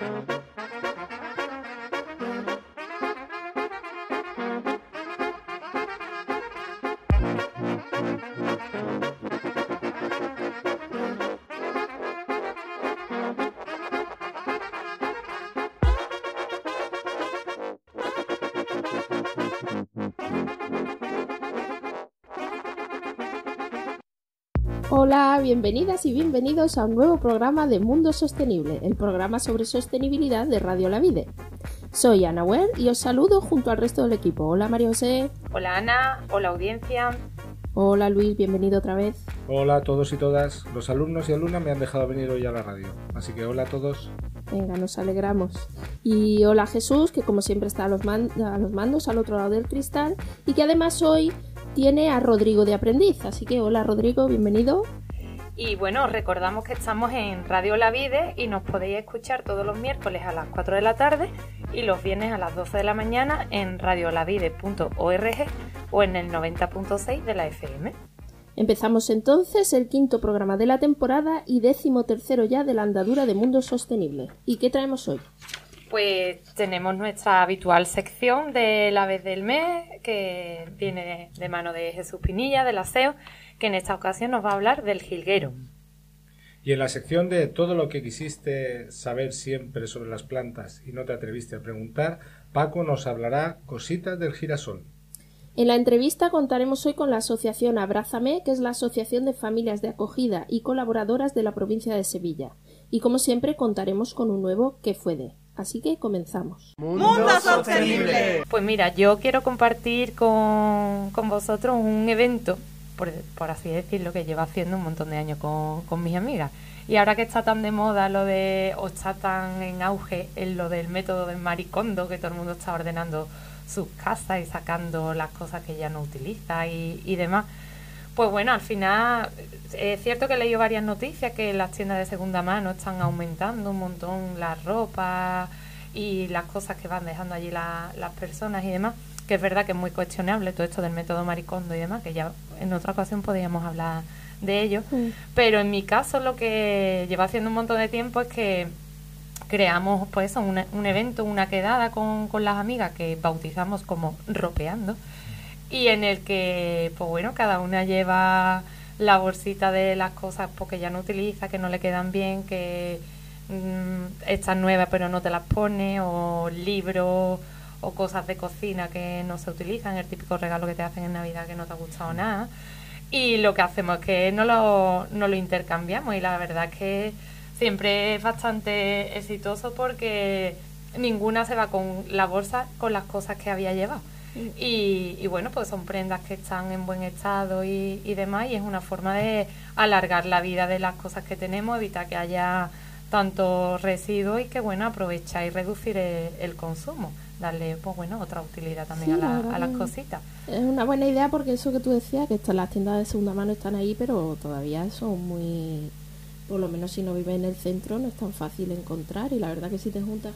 Hola, bienvenidas y bienvenidos a un nuevo programa de Mundo Sostenible, el programa sobre sostenibilidad de Radio La Vide. Soy Ana Huer y os saludo junto al resto del equipo. Hola María José. Hola Ana, hola audiencia. Hola Luis, bienvenido otra vez. Hola a todos y todas. Los alumnos y alumnas me han dejado venir hoy a la radio, así que hola a todos. Venga, nos alegramos. Y hola Jesús, que como siempre está a los mandos al otro lado del cristal y que además hoy tiene a Rodrigo de aprendiz. Así que hola Rodrigo, bienvenido. Y bueno, recordamos que estamos en Radio La Vide y nos podéis escuchar todos los miércoles a las 4 de la tarde y los viernes a las 12 de la mañana en radiolavide.org o en el 90.6 de la FM. Empezamos entonces el quinto programa de la temporada y 13º ya de la andadura de Mundo Sostenible. ¿Y qué traemos hoy? Pues tenemos nuestra habitual sección de la vez del mes, que viene de mano de Jesús Pinilla, del aseo, que en esta ocasión nos va a hablar del jilguero. Y en la sección de todo lo que quisiste saber siempre sobre las plantas y no te atreviste a preguntar, Paco nos hablará cositas del girasol. En la entrevista contaremos hoy con la asociación Abrázame, que es la asociación de familias de acogida y colaboradoras de la provincia de Sevilla. Y como siempre contaremos con un nuevo ¿Qué fue de? Así que comenzamos. ¡Mundo Sostenible! Pues mira, yo quiero compartir con vosotros un evento, por así decirlo, que llevo haciendo un montón de años con mis amigas. Y ahora que está tan de moda o está tan en auge en lo del método del maricondo, que todo el mundo está ordenando sus casas y sacando las cosas que ya no utiliza y demás. Pues bueno, al final es cierto que he leído varias noticias que las tiendas de segunda mano están aumentando un montón las ropas y las cosas que van dejando allí las personas y demás, que es verdad que es muy cuestionable todo esto del método maricondo y demás, que ya en otra ocasión podríamos hablar de ello. Pero en mi caso lo que llevo haciendo un montón de tiempo es que creamos pues eso, un evento, una quedada con las amigas que bautizamos como Ropeando, y en el que pues bueno, cada una lleva la bolsita de las cosas porque ya no utiliza, que no le quedan bien, que están nuevas pero no te las pone, o libros o cosas de cocina que no se utilizan, el típico regalo que te hacen en Navidad que no te ha gustado nada. Y lo que hacemos es que no lo intercambiamos, y la verdad es que siempre es bastante exitoso porque ninguna se va con la bolsa con las cosas que había llevado. Y bueno, pues son prendas que están en buen estado y demás, y es una forma de alargar la vida de las cosas que tenemos, evitar que haya tanto residuos y que bueno, aprovechar y reducir el consumo, darle pues bueno, otra utilidad también a las cositas. Es una buena idea porque eso que tú decías, que las tiendas de segunda mano están ahí, pero todavía son muy... Por lo menos si no vives en el centro no es tan fácil encontrar, y la verdad que si te juntas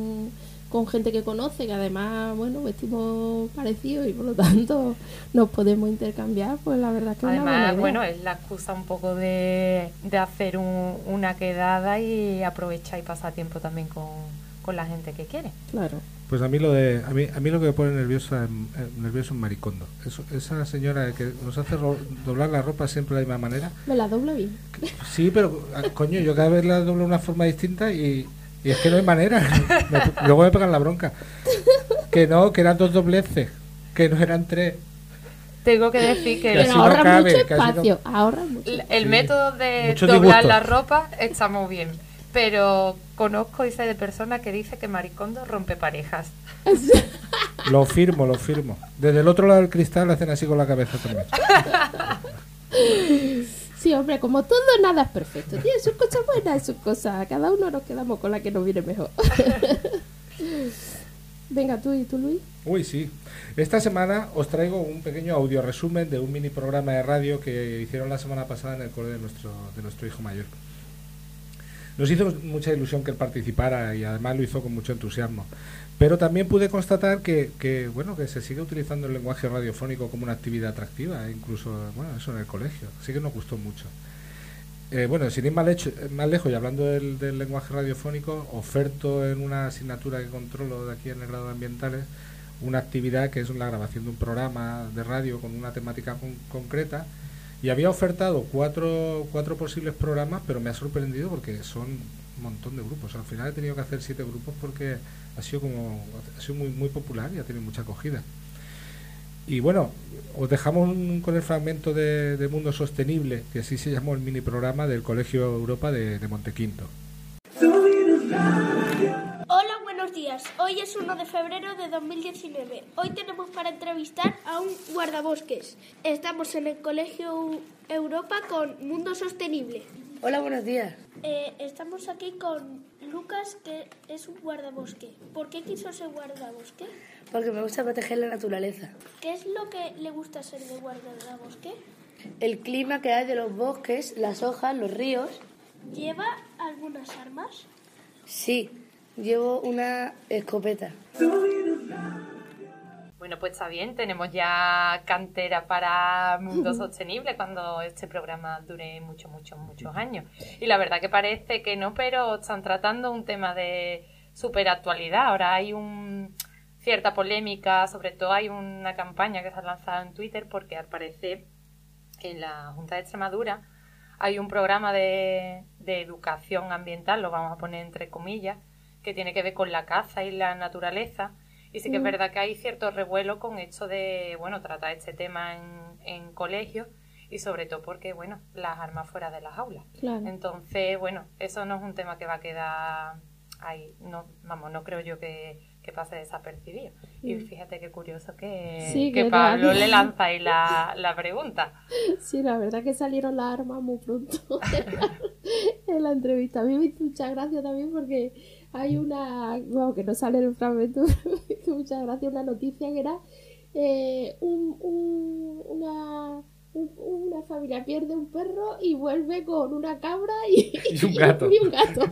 con gente que conoce, que además, bueno, vestimos parecidos y por lo tanto nos podemos intercambiar, pues la verdad que además, es una buena idea. Bueno, es la excusa un poco de hacer una quedada y aprovechar y pasar tiempo también con la gente que quiere. Claro. Pues a mí lo que me pone nervioso es Maricondo. Esa señora que nos hace doblar la ropa siempre de la misma manera. ¿Me la dobla bien? Sí, pero coño, yo cada vez la doblo de una forma distinta y es que no hay manera. Luego me pegan la bronca. Que no, que eran 2 dobleces, que no eran 3. Tengo que decir que ahorra mucho espacio, ahorra mucho. El método de mucho doblar disgusto. la ropa está muy bien, pero conozco y sé de personas que dice que Maricondo rompe parejas. Lo firmo. Desde el otro lado del cristal hacen así con la cabeza también. Sí, hombre, como todo, nada es perfecto. Tiene sus cosas buenas y sus cosas. Cada uno nos quedamos con la que nos viene mejor. Venga, ¿tú Luis? Uy, sí. Esta semana os traigo un pequeño audio resumen de un mini programa de radio que hicieron la semana pasada en el cole de nuestro hijo mayor. Nos hizo mucha ilusión que él participara y además lo hizo con mucho entusiasmo. Pero también pude constatar que se sigue utilizando el lenguaje radiofónico como una actividad atractiva, incluso, bueno, eso en el colegio. Así que nos gustó mucho. Bueno, sin ir más lejos y hablando del lenguaje radiofónico, oferto en una asignatura que controlo de aquí en el grado de ambientales una actividad que es la grabación de un programa de radio con una temática concreta, y había ofertado cuatro posibles programas, pero me ha sorprendido porque son un montón de grupos. Al final he tenido que hacer 7 grupos porque ha sido muy popular y ha tenido mucha acogida. Y bueno, os dejamos con el fragmento de Mundo Sostenible, que así se llamó el mini programa del Colegio Europa de Montequinto. Hola, buenos días. Hoy es 1 de febrero de 2019. Hoy tenemos para entrevistar a un guardabosques. Estamos en el Colegio Europa con Mundo Sostenible. Hola, buenos días. Estamos aquí con Lucas, que es un guardabosque. ¿Por qué quiso ser guardabosque? Porque me gusta proteger la naturaleza. ¿Qué es lo que le gusta ser de guardabosque? El clima que hay de los bosques, las hojas, los ríos. ¿Lleva algunas armas? Sí, llevo una escopeta. Bueno, pues está bien, tenemos ya cantera para Mundo Sostenible cuando este programa dure muchos años. Y la verdad que parece que no, pero están tratando un tema de superactualidad. Ahora hay cierta polémica, sobre todo hay una campaña que se ha lanzado en Twitter porque al parecer en la Junta de Extremadura hay un programa de educación ambiental, lo vamos a poner entre comillas, que tiene que ver con la caza y la naturaleza. Y sí que es verdad que hay cierto revuelo con esto de, bueno, tratar este tema en colegios y sobre todo porque, bueno, las armas fuera de las aulas. Claro. Entonces, bueno, eso no es un tema que va a quedar ahí, no creo yo que pase desapercibido. Y fíjate qué curioso que Pablo le lanza ahí la pregunta. Sí, la verdad que salieron las armas muy pronto en la entrevista. A mí me hizo mucha gracia también porque hay que no sale en el fragmento, pero me hizo mucha gracia una noticia que era una familia pierde un perro y vuelve con una cabra y un gato. Y un gato.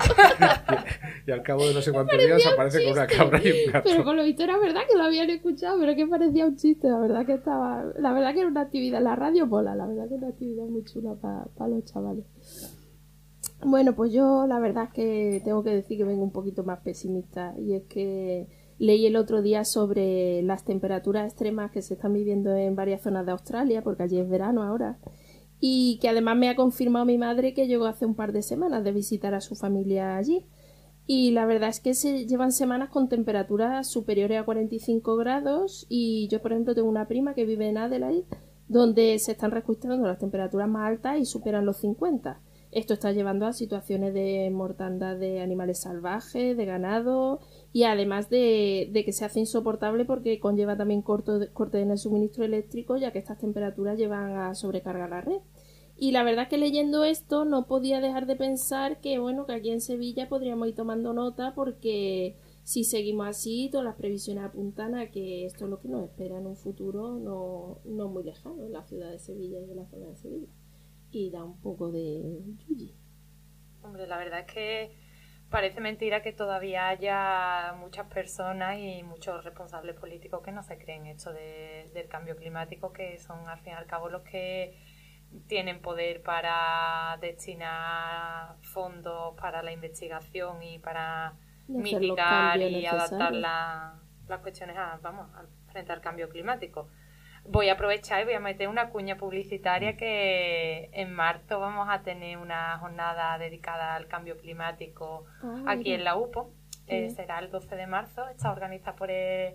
Y al cabo de no sé cuántos días aparece con una cabra y un gato. Pero por lo visto era verdad que lo habían escuchado, pero que parecía un chiste. La verdad que era una actividad, la radio mola, la verdad que era una actividad muy chula para los chavales. Bueno, pues yo la verdad es que tengo que decir que vengo un poquito más pesimista, y es que leí el otro día sobre las temperaturas extremas que se están viviendo en varias zonas de Australia, porque allí es verano ahora, y que además me ha confirmado mi madre que llegó hace un par de semanas de visitar a su familia allí. Y la verdad es que se llevan semanas con temperaturas superiores a 45 grados, y yo, por ejemplo, tengo una prima que vive en Adelaide, donde se están registrando las temperaturas más altas y superan los 50. Esto está llevando a situaciones de mortandad de animales salvajes, de ganado, y además de que se hace insoportable porque conlleva también cortes en el suministro eléctrico, ya que estas temperaturas llevan a sobrecargar la red. Y la verdad que leyendo esto no podía dejar de pensar que, bueno, que aquí en Sevilla podríamos ir tomando nota, porque si seguimos así, todas las previsiones apuntan a que esto es lo que nos espera en un futuro no muy lejano en la ciudad de Sevilla y en la zona de Sevilla. Y da un poco de yuyi. Hombre, la verdad es que parece mentira que todavía haya muchas personas y muchos responsables políticos que no se creen esto del cambio climático, que son al fin y al cabo los que tienen poder para destinar fondos para la investigación y para mitigar y adaptar las cuestiones frente al cambio climático. Voy a aprovechar y voy a meter una cuña publicitaria que en marzo vamos a tener una jornada dedicada al cambio climático aquí en la UPO. Será el 12 de marzo, está organizada por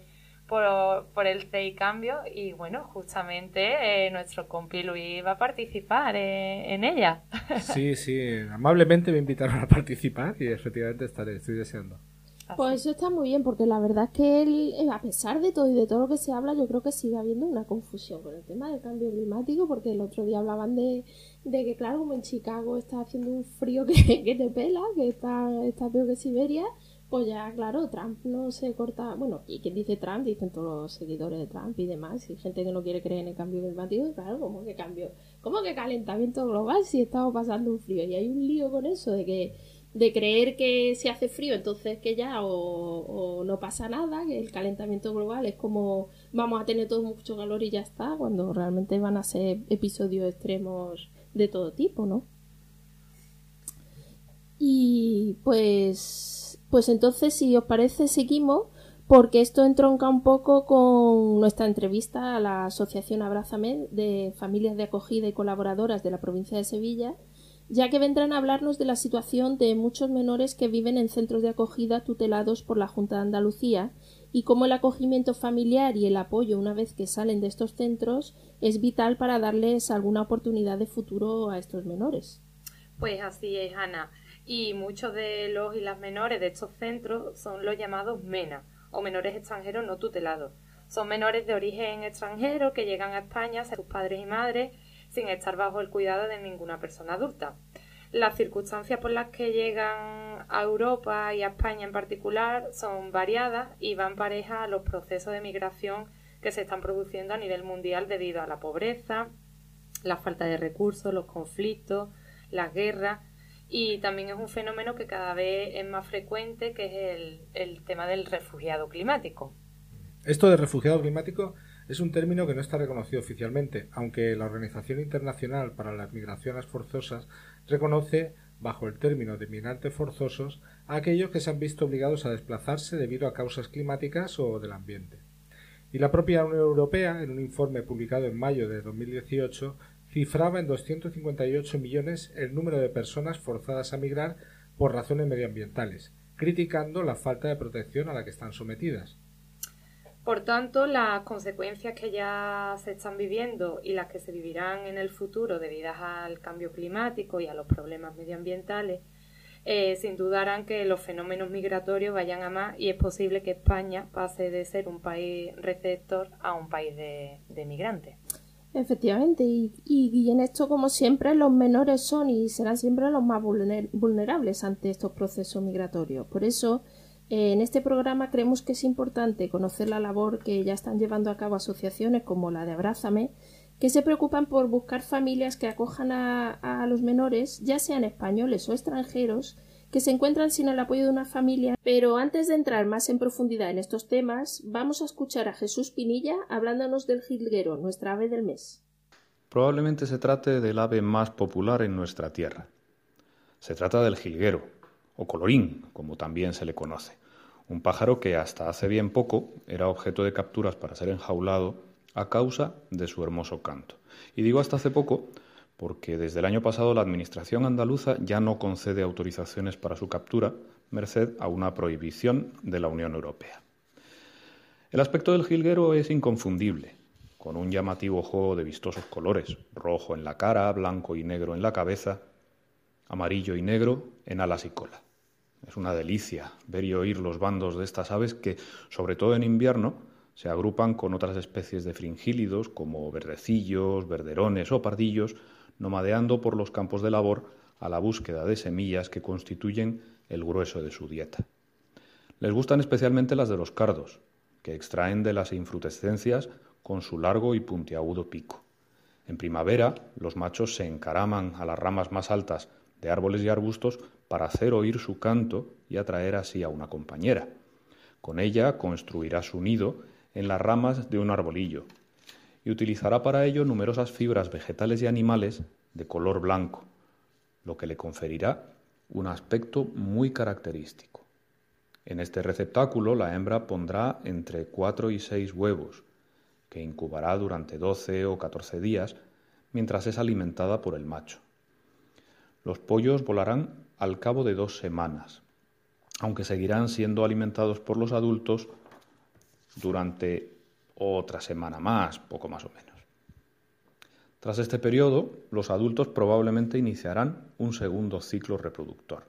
el CEI Cambio, y bueno, justamente nuestro compi Luis va a participar en ella. Sí, amablemente me invitaron a participar y efectivamente estoy deseando. Pues eso está muy bien, porque la verdad es que él, a pesar de todo y de todo lo que se habla, yo creo que sigue habiendo una confusión con el tema del cambio climático, porque el otro día hablaban de que, claro, como en Chicago está haciendo un frío que te pela, que está peor que Siberia, pues ya, claro, Trump no se corta. Bueno, y quien dice Trump, dicen todos los seguidores de Trump y demás, y gente que no quiere creer en el cambio climático. Claro, ¿cómo que calentamiento global si estamos pasando un frío? Y hay un lío con eso de creer que se hace frío, entonces que ya o no pasa nada, que el calentamiento global es como vamos a tener todo mucho calor y ya está, cuando realmente van a ser episodios extremos de todo tipo, ¿no? Y pues entonces, si os parece, seguimos, porque esto entronca un poco con nuestra entrevista a la Asociación Abrázame de Familias de Acogida y Colaboradoras de la provincia de Sevilla, ya que vendrán a hablarnos de la situación de muchos menores que viven en centros de acogida tutelados por la Junta de Andalucía y cómo el acogimiento familiar y el apoyo una vez que salen de estos centros es vital para darles alguna oportunidad de futuro a estos menores. Pues así es, Ana. Y muchos de los y las menores de estos centros son los llamados MENA, o menores extranjeros no tutelados. Son menores de origen extranjero que llegan a España a ser sus padres y madres sin estar bajo el cuidado de ninguna persona adulta. Las circunstancias por las que llegan a Europa y a España en particular son variadas y van parejas a los procesos de migración que se están produciendo a nivel mundial debido a la pobreza, la falta de recursos, los conflictos, las guerras, y también es un fenómeno que cada vez es más frecuente, que es el tema del refugiado climático. Esto de refugiado climático es un término que no está reconocido oficialmente, aunque la Organización Internacional para las Migraciones Forzosas reconoce bajo el término de migrantes forzosos a aquellos que se han visto obligados a desplazarse debido a causas climáticas o del ambiente. Y la propia Unión Europea, en un informe publicado en mayo de 2018, cifraba en 258 millones el número de personas forzadas a migrar por razones medioambientales, criticando la falta de protección a la que están sometidas. Por tanto, las consecuencias que ya se están viviendo y las que se vivirán en el futuro debidas al cambio climático y a los problemas medioambientales, sin duda harán que los fenómenos migratorios vayan a más, y es posible que España pase de ser un país receptor a un país de migrantes. Efectivamente, y en esto, como siempre, los menores son y serán siempre los más vulnerables ante estos procesos migratorios. Por eso, en este programa creemos que es importante conocer la labor que ya están llevando a cabo asociaciones como la de Abrázame, que se preocupan por buscar familias que acojan a los menores, ya sean españoles o extranjeros, que se encuentran sin el apoyo de una familia. Pero antes de entrar más en profundidad en estos temas, vamos a escuchar a Jesús Pinilla hablándonos del jilguero, nuestra ave del mes. Probablemente se trate del ave más popular en nuestra tierra. Se trata del jilguero, o colorín, como también se le conoce. Un pájaro que hasta hace bien poco era objeto de capturas para ser enjaulado a causa de su hermoso canto. Y digo hasta hace poco porque desde el año pasado la Administración andaluza ya no concede autorizaciones para su captura, merced a una prohibición de la Unión Europea. El aspecto del jilguero es inconfundible, con un llamativo juego de vistosos colores, rojo en la cara, blanco y negro en la cabeza, amarillo y negro en alas y cola. Es una delicia ver y oír los bandos de estas aves que, sobre todo en invierno, se agrupan con otras especies de fringílidos como verdecillos, verderones o pardillos, nomadeando por los campos de labor a la búsqueda de semillas que constituyen el grueso de su dieta. Les gustan especialmente las de los cardos, que extraen de las infrutescencias con su largo y puntiagudo pico. En primavera, los machos se encaraman a las ramas más altas de árboles y arbustos para hacer oír su canto y atraer así a una compañera. Con ella construirá su nido en las ramas de un arbolillo y utilizará para ello numerosas fibras vegetales y animales de color blanco, lo que le conferirá un aspecto muy característico. En este receptáculo la hembra pondrá entre 4 y 6 huevos, que incubará durante 12 o 14 días mientras es alimentada por el macho. Los pollos volarán al cabo de 2 semanas, aunque seguirán siendo alimentados por los adultos durante otra semana más, poco más o menos. Tras este periodo, los adultos probablemente iniciarán un segundo ciclo reproductor.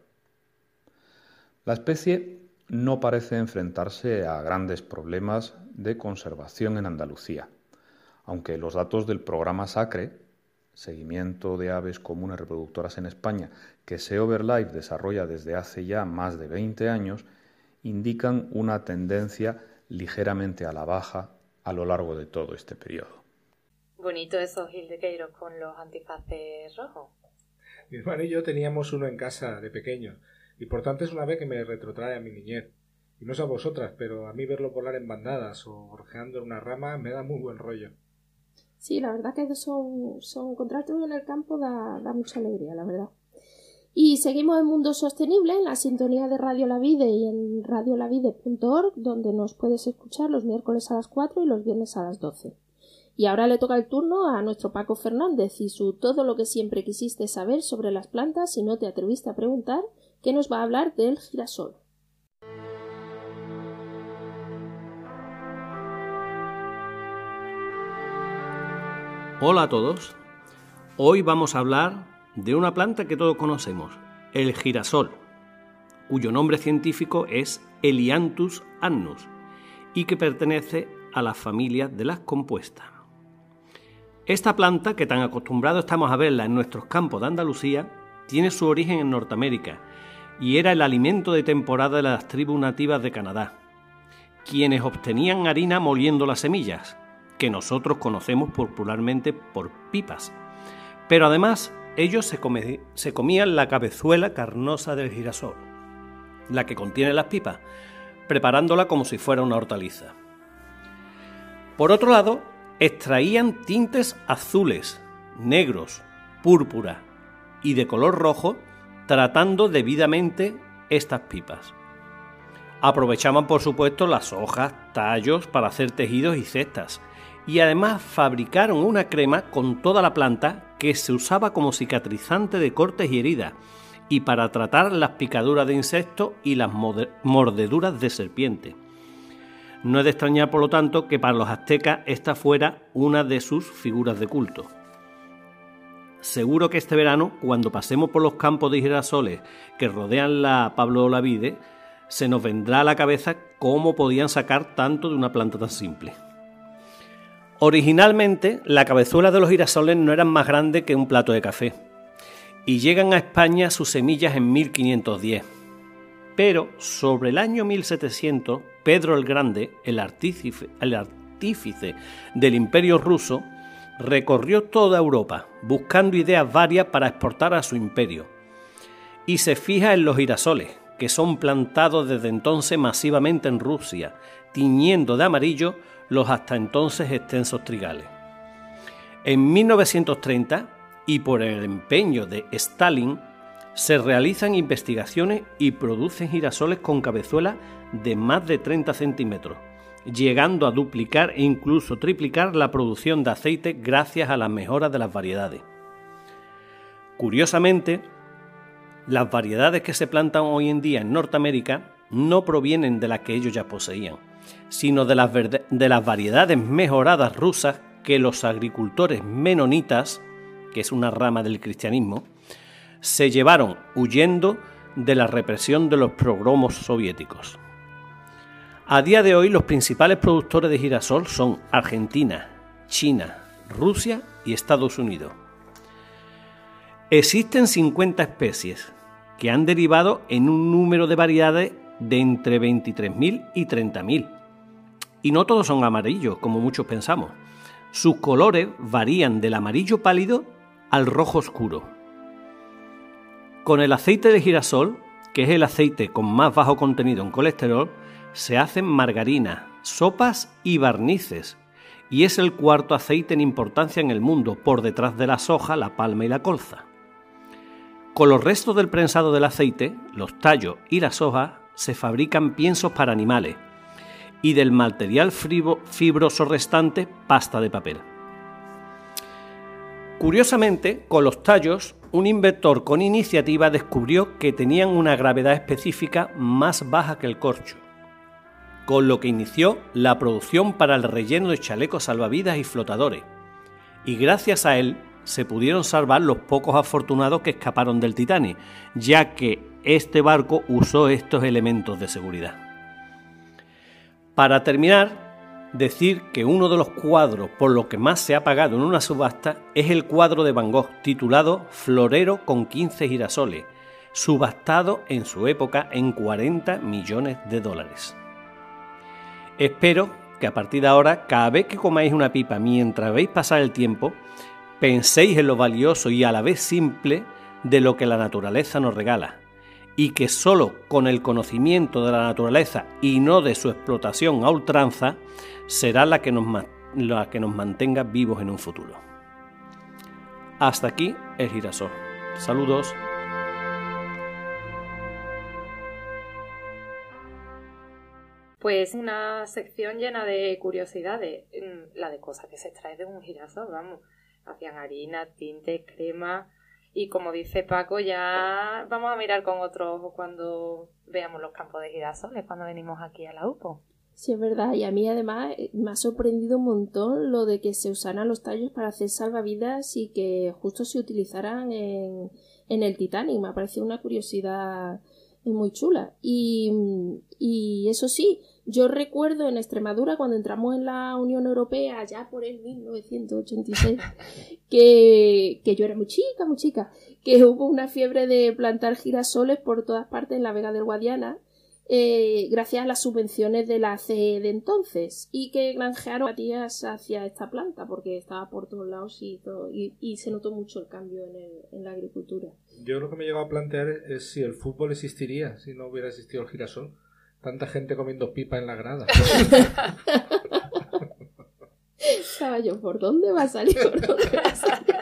La especie no parece enfrentarse a grandes problemas de conservación en Andalucía, aunque los datos del programa SACRE, Seguimiento de Aves Comunes Reproductoras en España, que SEOverLife desarrolla desde hace ya más de 20 años, indican una tendencia ligeramente a la baja a lo largo de todo este periodo. Bonito esos jilgueros con los antifaces rojos. Mi hermano y yo teníamos uno en casa de pequeño, y por tanto es una ave que me retrotrae a mi niñez. Y no sé a vosotras, pero a mí verlo volar en bandadas o gorjeando en una rama me da muy buen rollo. Sí, la verdad que son encontrarte uno en el campo da mucha alegría, la verdad. Y seguimos en Mundo Sostenible, en la sintonía de Radio La Vide y en radiolavide.org, donde nos puedes escuchar los miércoles a las 4 y los viernes a las 12. Y ahora le toca el turno a nuestro Paco Fernández y su Todo lo que siempre quisiste saber sobre las plantas y no te atreviste a preguntar, que nos va a hablar del girasol. Hola a todos. Hoy vamos a hablar de una planta que todos conocemos, el girasol, cuyo nombre científico es Helianthus annus y que pertenece a la familia de las compuestas. Esta planta, que tan acostumbrados estamos a verla en nuestros campos de Andalucía, tiene su origen en Norteamérica y era el alimento de temporada de las tribus nativas de Canadá, quienes obtenían harina moliendo las semillas, que nosotros conocemos popularmente por pipas. Pero además, ellos se comían la cabezuela carnosa del girasol, la que contiene las pipas, preparándola como si fuera una hortaliza. Por otro lado, extraían tintes azules, negros, púrpura y de color rojo, tratando debidamente estas pipas. Aprovechaban, por supuesto, las hojas, tallos para hacer tejidos y cestas, y además fabricaron una crema con toda la planta que se usaba como cicatrizante de cortes y heridas y para tratar las picaduras de insectos y las mordeduras de serpiente. No es de extrañar, por lo tanto, que para los aztecas esta fuera una de sus figuras de culto. Seguro que este verano, cuando pasemos por los campos de girasoles que rodean la Pablo Olavide, se nos vendrá a la cabeza cómo podían sacar tanto de una planta tan simple. Originalmente, la cabezuela de los girasoles no eran más grandes que un plato de café, y llegan a España sus semillas en 1510. Pero sobre el año 1700, Pedro el Grande, el artífice del Imperio ruso, recorrió toda Europa, buscando ideas varias para exportar a su imperio, y se fija en los girasoles, que son plantados desde entonces masivamente en Rusia, tiñendo de amarillo los hasta entonces extensos trigales. En 1930, y por el empeño de Stalin, se realizan investigaciones y producen girasoles con cabezuelas de más de 30 centímetros, llegando a duplicar e incluso triplicar la producción de aceite gracias a las mejoras de las variedades. Curiosamente, las variedades que se plantan hoy en día en Norteamérica no provienen de las que ellos ya poseían, sino de las variedades mejoradas rusas que los agricultores menonitas, que es una rama del cristianismo, se llevaron huyendo de la represión de los pogromos soviéticos. A día de hoy, los principales productores de girasol son Argentina, China, Rusia y Estados Unidos. Existen 50 especies que han derivado en un número de variedades de entre 23.000 y 30.000. Y no todos son amarillos, como muchos pensamos. Sus colores varían del amarillo pálido al rojo oscuro. Con el aceite de girasol, que es el aceite con más bajo contenido en colesterol, se hacen margarinas, sopas y barnices, y es el cuarto aceite en importancia en el mundo, por detrás de la soja, la palma y la colza. Con los restos del prensado del aceite, los tallos y las hojas, se fabrican piensos para animales, y del material fibroso restante, pasta de papel. Curiosamente, con los tallos, un inventor con iniciativa descubrió que tenían una gravedad específica más baja que el corcho, con lo que inició la producción para el relleno de chalecos salvavidas y flotadores, y gracias a él se pudieron salvar los pocos afortunados que escaparon del Titanic, ya que este barco usó estos elementos de seguridad. Para terminar, decir que uno de los cuadros por lo que más se ha pagado en una subasta es el cuadro de Van Gogh titulado Florero con 15 girasoles, subastado en su época en $40 millones. Espero que a partir de ahora, cada vez que comáis una pipa mientras veis pasar el tiempo, penséis en lo valioso y a la vez simple de lo que la naturaleza nos regala, y que solo con el conocimiento de la naturaleza y no de su explotación a ultranza será la que nos mantenga vivos en un futuro. Hasta aquí el girasol. Saludos. Pues una sección llena de curiosidades, la de cosas que se extrae de un girasol, vamos. Hacían harina, tinte, crema y como dice Paco, ya vamos a mirar con otros ojos cuando veamos los campos de girasoles, cuando venimos aquí a la UPO. Sí, es verdad, y a mí además me ha sorprendido un montón lo de que se usaran los tallos para hacer salvavidas y que justo se utilizaran en el Titanic. Me ha parecido una curiosidad muy chula. Y eso sí, yo recuerdo en Extremadura, cuando entramos en la Unión Europea, allá por el 1986, que yo era muy chica, que hubo una fiebre de plantar girasoles por todas partes en la Vega del Guadiana, gracias a las subvenciones de la CE de entonces, y que granjearon matías hacia esta planta porque estaba por todos lados y se notó mucho el cambio en la agricultura. Yo lo que me he llegado a plantear es si el fútbol existiría si no hubiera existido el girasol. Tanta gente comiendo pipa en la grada. Estaba yo, ¿por dónde va a salir? ¿Por dónde va a salir?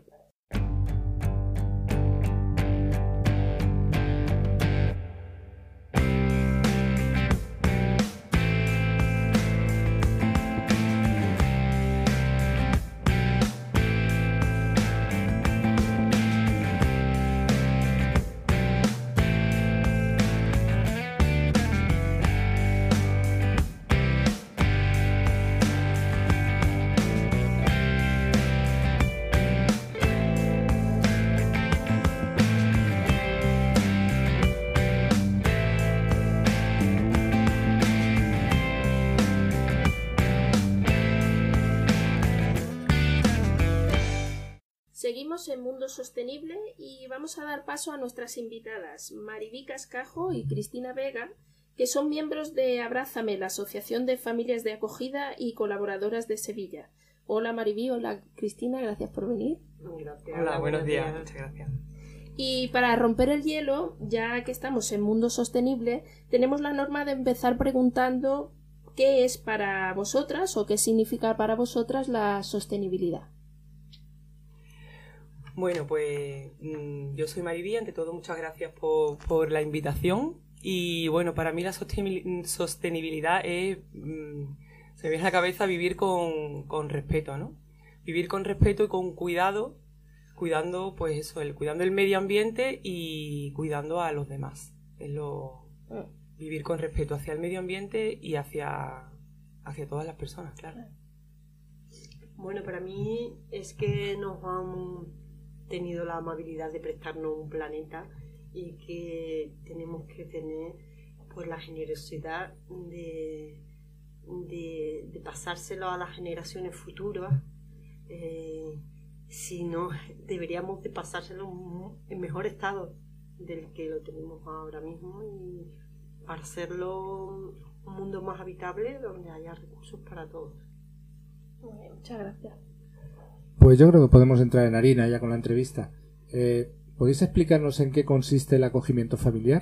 Seguimos en Mundo Sostenible y vamos a dar paso a nuestras invitadas, Maribí Cascajo y Cristina Vega, que son miembros de Abrázame, la Asociación de Familias de Acogida y colaboradoras de Sevilla. Hola Maribí, hola Cristina, gracias por venir. Gracias. Hola, buenos días, muchas gracias. Y para romper el hielo, ya que estamos en Mundo Sostenible, tenemos la norma de empezar preguntando qué es para vosotras o qué significa para vosotras la sostenibilidad. Bueno, pues yo soy Maribí, ante todo muchas gracias por la invitación y bueno, para mí la sostenibilidad es, se me viene a la cabeza vivir con respeto, ¿no? Vivir con respeto y con cuidado, cuidando pues eso, cuidando el medio ambiente y cuidando a los demás. Es vivir con respeto hacia el medio ambiente y hacia todas las personas, claro. Bueno, para mí es que nos han tenido la amabilidad de prestarnos un planeta y que tenemos que tener pues la generosidad de pasárselo a las generaciones futuras, si no deberíamos de pasárselo en mejor estado del que lo tenemos ahora mismo y para hacerlo un mundo más habitable donde haya recursos para todos. Muy bien, muchas gracias. Pues yo creo que podemos entrar en harina ya con la entrevista. ¿Podéis explicarnos en qué consiste el acogimiento familiar?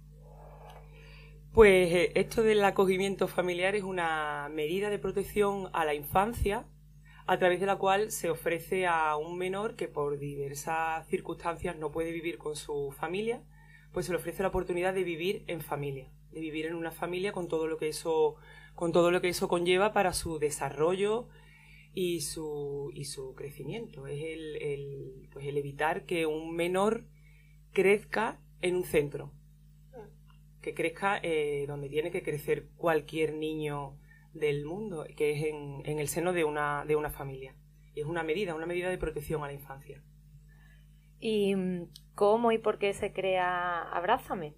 Pues esto del acogimiento familiar es una medida de protección a la infancia a través de la cual se ofrece a un menor que por diversas circunstancias no puede vivir con su familia, pues se le ofrece la oportunidad de vivir en familia, de vivir en una familia con todo lo que eso conlleva para su desarrollo y su crecimiento. Es el evitar que un menor crezca en un centro, que crezca donde tiene que crecer cualquier niño del mundo, que es en el seno de una familia. Y es una medida de protección a la infancia. ¿Y cómo y por qué se crea Abrázame?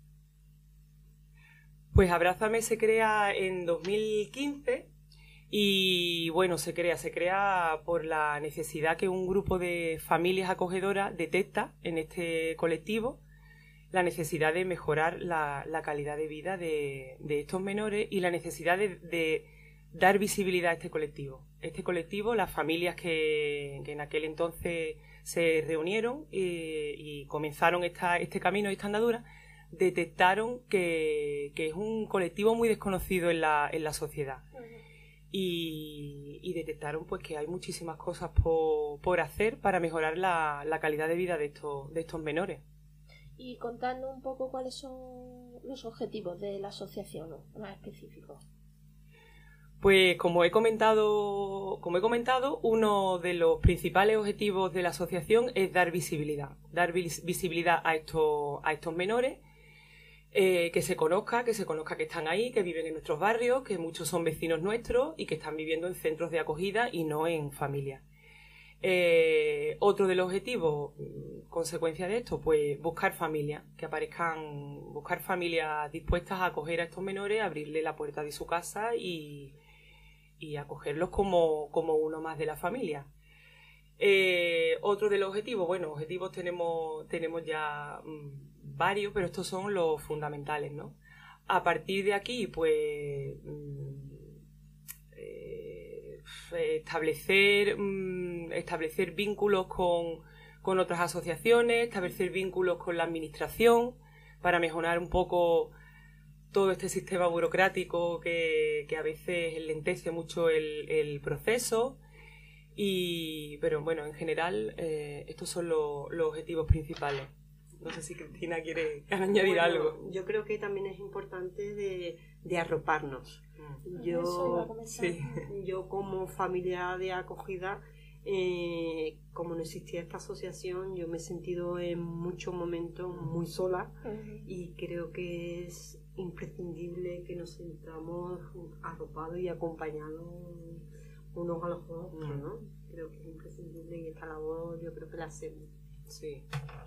Pues Abrázame se crea en 2015 y bueno, se crea por la necesidad que un grupo de familias acogedoras detecta en este colectivo, la necesidad de mejorar la calidad de vida de estos menores y la necesidad de dar visibilidad a este colectivo. Este colectivo, las familias que en aquel entonces se reunieron y comenzaron este camino, esta andadura, detectaron que es un colectivo muy desconocido en la sociedad. Y detectaron pues que hay muchísimas cosas por hacer para mejorar la calidad de vida de estos menores. Y contando un poco cuáles son los objetivos de la asociación, ¿no? Más específicos. Pues como he comentado, uno de los principales objetivos de la asociación es dar visibilidad a estos menores, que se conozca que están ahí, que viven en nuestros barrios, que muchos son vecinos nuestros y que están viviendo en centros de acogida y no en familias. Otro de los objetivos, consecuencia de esto, pues buscar familias dispuestas a acoger a estos menores, abrirle la puerta de su casa y acogerlos como uno más de la familia. Otro de los objetivos, objetivos tenemos ya varios, pero estos son los fundamentales, ¿no? A partir de aquí, pues establecer vínculos con otras asociaciones, establecer vínculos con la administración para mejorar un poco todo este sistema burocrático que a veces lentece mucho el proceso. Pero bueno, en general estos son los objetivos principales. No sé si Cristina quiere añadir algo. Yo creo que también es importante de arroparnos. Yo como familia de acogida, como no existía esta asociación, yo me he sentido en muchos momentos muy sola y creo que es imprescindible que nos sintamos arropados y acompañados unos a los otros, ¿no? Creo que es imprescindible y esta labor yo creo que la hacemos. Sí.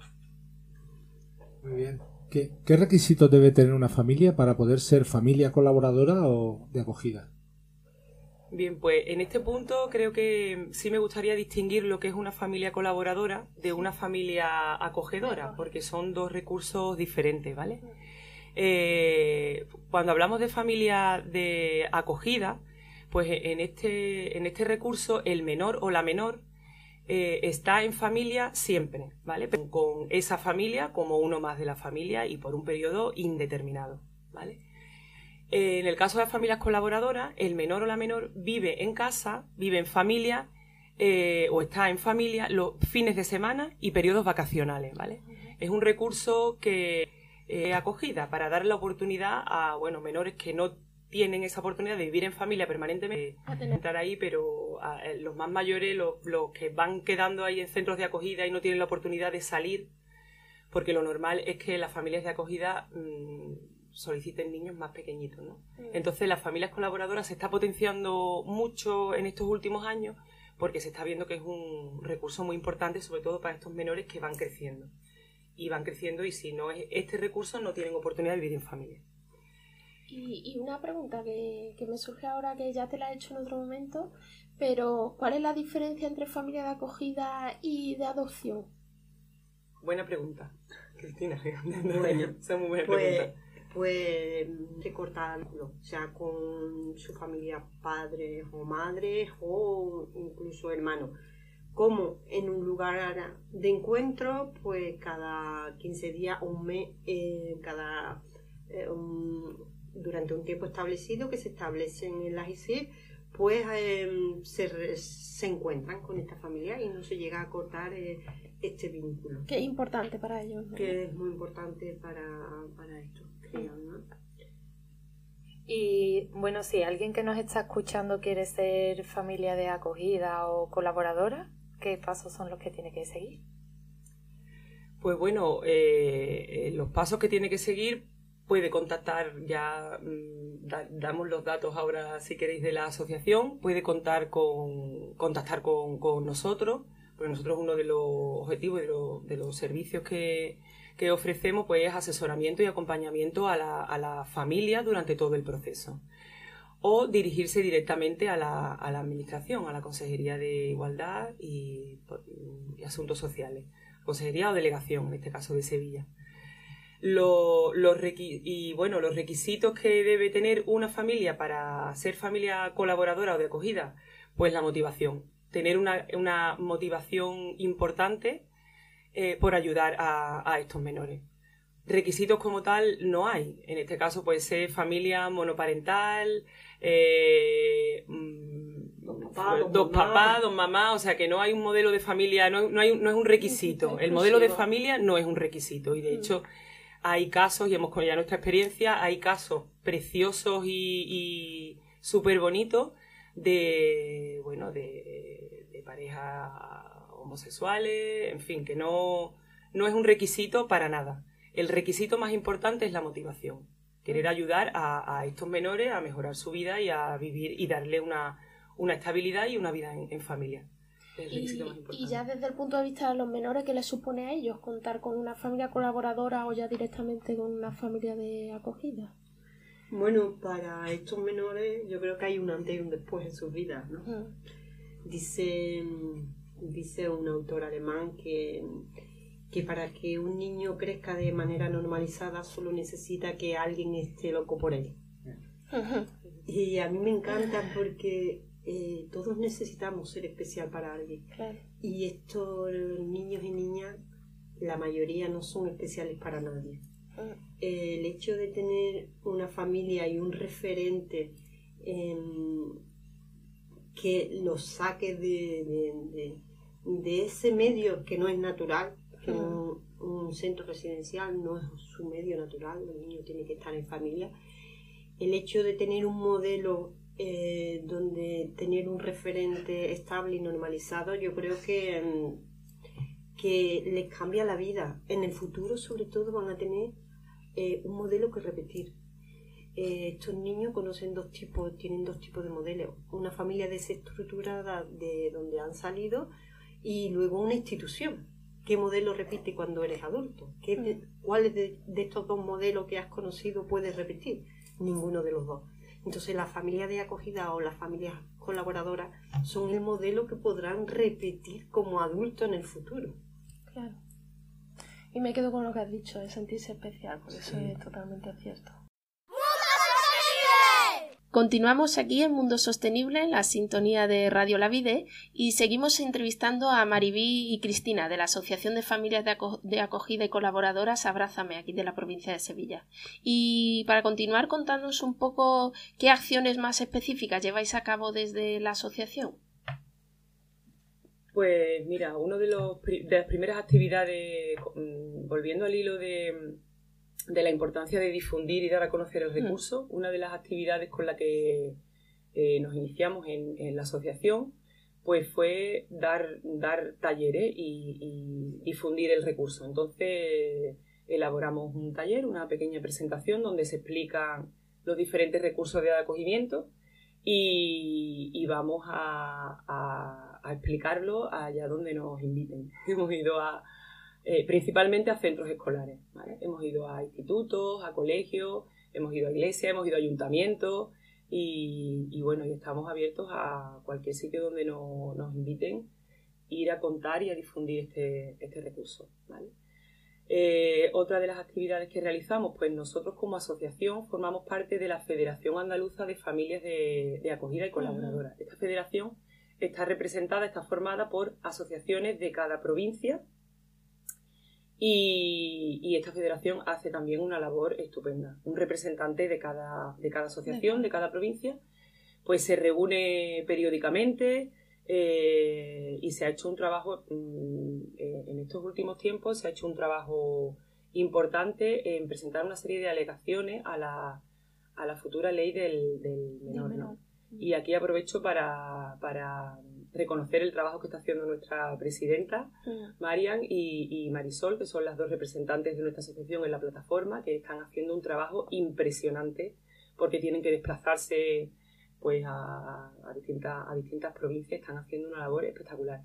Muy bien. ¿Qué requisitos debe tener una familia para poder ser familia colaboradora o de acogida? Bien, pues en este punto creo que sí me gustaría distinguir lo que es una familia colaboradora de una familia acogedora, porque son dos recursos diferentes, ¿vale? Cuando hablamos de familia de acogida, pues en este recurso el menor o la menor está en familia siempre, ¿vale? Con esa familia como uno más de la familia y por un periodo indeterminado, ¿vale? En el caso de las familias colaboradoras, el menor o la menor vive en casa, vive en familia o está en familia los fines de semana y periodos vacacionales, ¿vale? Es un recurso que acogida para dar la oportunidad a menores que no tienen esa oportunidad de vivir en familia permanentemente, entrar ahí, pero los más mayores, los que van quedando ahí en centros de acogida y no tienen la oportunidad de salir, porque lo normal es que las familias de acogida soliciten niños más pequeñitos, ¿no? Entonces las familias colaboradoras se está potenciando mucho en estos últimos años porque se está viendo que es un recurso muy importante, sobre todo para estos menores que van creciendo. Y si no es este recurso no tienen oportunidad de vivir en familia. Y una pregunta que me surge ahora, que ya te la he hecho en otro momento, pero ¿cuál es la diferencia entre familia de acogida y de adopción? Buena pregunta, Cristina. Bueno, Esa es muy buena pregunta. Pues recortarlo, o sea, con su familia, padres o madres o incluso hermanos. Como en un lugar de encuentro, pues cada 15 días o un mes, durante un tiempo establecido que se establecen en las ICE, pues se encuentran con esta familia y no se llega a cortar este vínculo. Que es importante para ellos, ¿no? Que es muy importante para esto. ¿No? Y bueno, si alguien que nos está escuchando quiere ser familia de acogida o colaboradora, ¿qué pasos son los que tiene que seguir? Pues bueno, los pasos que tiene que seguir, puede contactar, ya damos los datos ahora si queréis de la asociación, puede contactar con nosotros, porque nosotros uno de los objetivos de los servicios que ofrecemos pues es asesoramiento y acompañamiento a la familia durante todo el proceso. O dirigirse directamente a la administración, a la Consejería de Igualdad y Asuntos Sociales, Consejería o Delegación, en este caso de Sevilla. Los requisitos que debe tener una familia para ser familia colaboradora o de acogida, pues la motivación. Tener una motivación importante por ayudar a estos menores. Requisitos como tal no hay. En este caso puede ser familia monoparental, dos papás, dos mamás, o sea que no hay un modelo de familia, no es un requisito. El modelo de familia no es un requisito y de hecho hay casos, y hemos con ya nuestra experiencia, hay casos preciosos y súper bonitos de parejas homosexuales, en fin, que no es un requisito para nada. El requisito más importante es la motivación. Querer ayudar a estos menores a mejorar su vida y a vivir y darle una estabilidad y una vida en familia. Es el requisito más importante. Y ya desde el punto de vista de los menores, ¿qué les supone a ellos contar con una familia colaboradora o ya directamente con una familia de acogida? Bueno, para estos menores yo creo que hay un antes y un después en sus vidas, ¿no? Dice un autor alemán que para que un niño crezca de manera normalizada solo necesita que alguien esté loco por él. Y a mí me encanta porque todos necesitamos ser especial para alguien. Claro. Y estos niños y niñas, la mayoría no son especiales para nadie. El hecho de tener una familia y un referente que los saque de ese medio que no es natural, que un centro residencial no es su medio natural, el niño tiene que estar en familia. El hecho de tener un modelo donde tener un referente estable y normalizado, yo creo que les cambia la vida. En el futuro, sobre todo, van a tener un modelo que repetir. Estos niños tienen dos tipos de modelos. Una familia desestructurada de donde han salido y luego una institución. ¿Qué modelo repite cuando eres adulto? ¿Cuáles de estos dos modelos que has conocido puedes repetir? Ninguno de los dos. Entonces las familias de acogida o las familias colaboradoras son el modelo que podrán repetir como adultos en el futuro. Claro. Y me quedo con lo que has dicho, de sentirse especial, porque eso es totalmente cierto. Continuamos aquí en Mundo Sostenible, en la sintonía de Radio La Vide, y seguimos entrevistando a Maribí y Cristina de la Asociación de Familias de Acogida y Colaboradoras Abrázame, aquí de la provincia de Sevilla. Y para continuar, contanos un poco qué acciones más específicas lleváis a cabo desde la asociación. Pues mira, una de las primeras actividades, volviendo al hilo de la importancia de difundir y dar a conocer el recurso, una de las actividades con la que nos iniciamos en la asociación pues fue dar talleres y difundir el recurso. Entonces elaboramos un taller, una pequeña presentación donde se explican los diferentes recursos de acogimiento y vamos a explicarlo allá donde nos inviten. Hemos ido principalmente a centros escolares, ¿vale? Hemos ido a institutos, a colegios, hemos ido a iglesias, hemos ido a ayuntamientos y bueno, y estamos abiertos a cualquier sitio donde nos inviten ir a contar y a difundir este recurso, ¿vale? Otra de las actividades que realizamos, pues nosotros como asociación formamos parte de la Federación Andaluza de Familias de Acogida y Colaboradoras. Esta federación está formada por asociaciones de cada provincia. Y esta federación hace también una labor estupenda. Un representante de cada asociación, de cada provincia, pues se reúne periódicamente y se ha hecho un trabajo, en estos últimos tiempos se ha hecho un trabajo importante en presentar una serie de alegaciones a la futura ley del menor, ¿no? Y aquí aprovecho para reconocer el trabajo que está haciendo nuestra presidenta, Marian, y Marisol, que son las dos representantes de nuestra asociación en la plataforma, que están haciendo un trabajo impresionante porque tienen que desplazarse pues a distintas provincias, están haciendo una labor espectacular.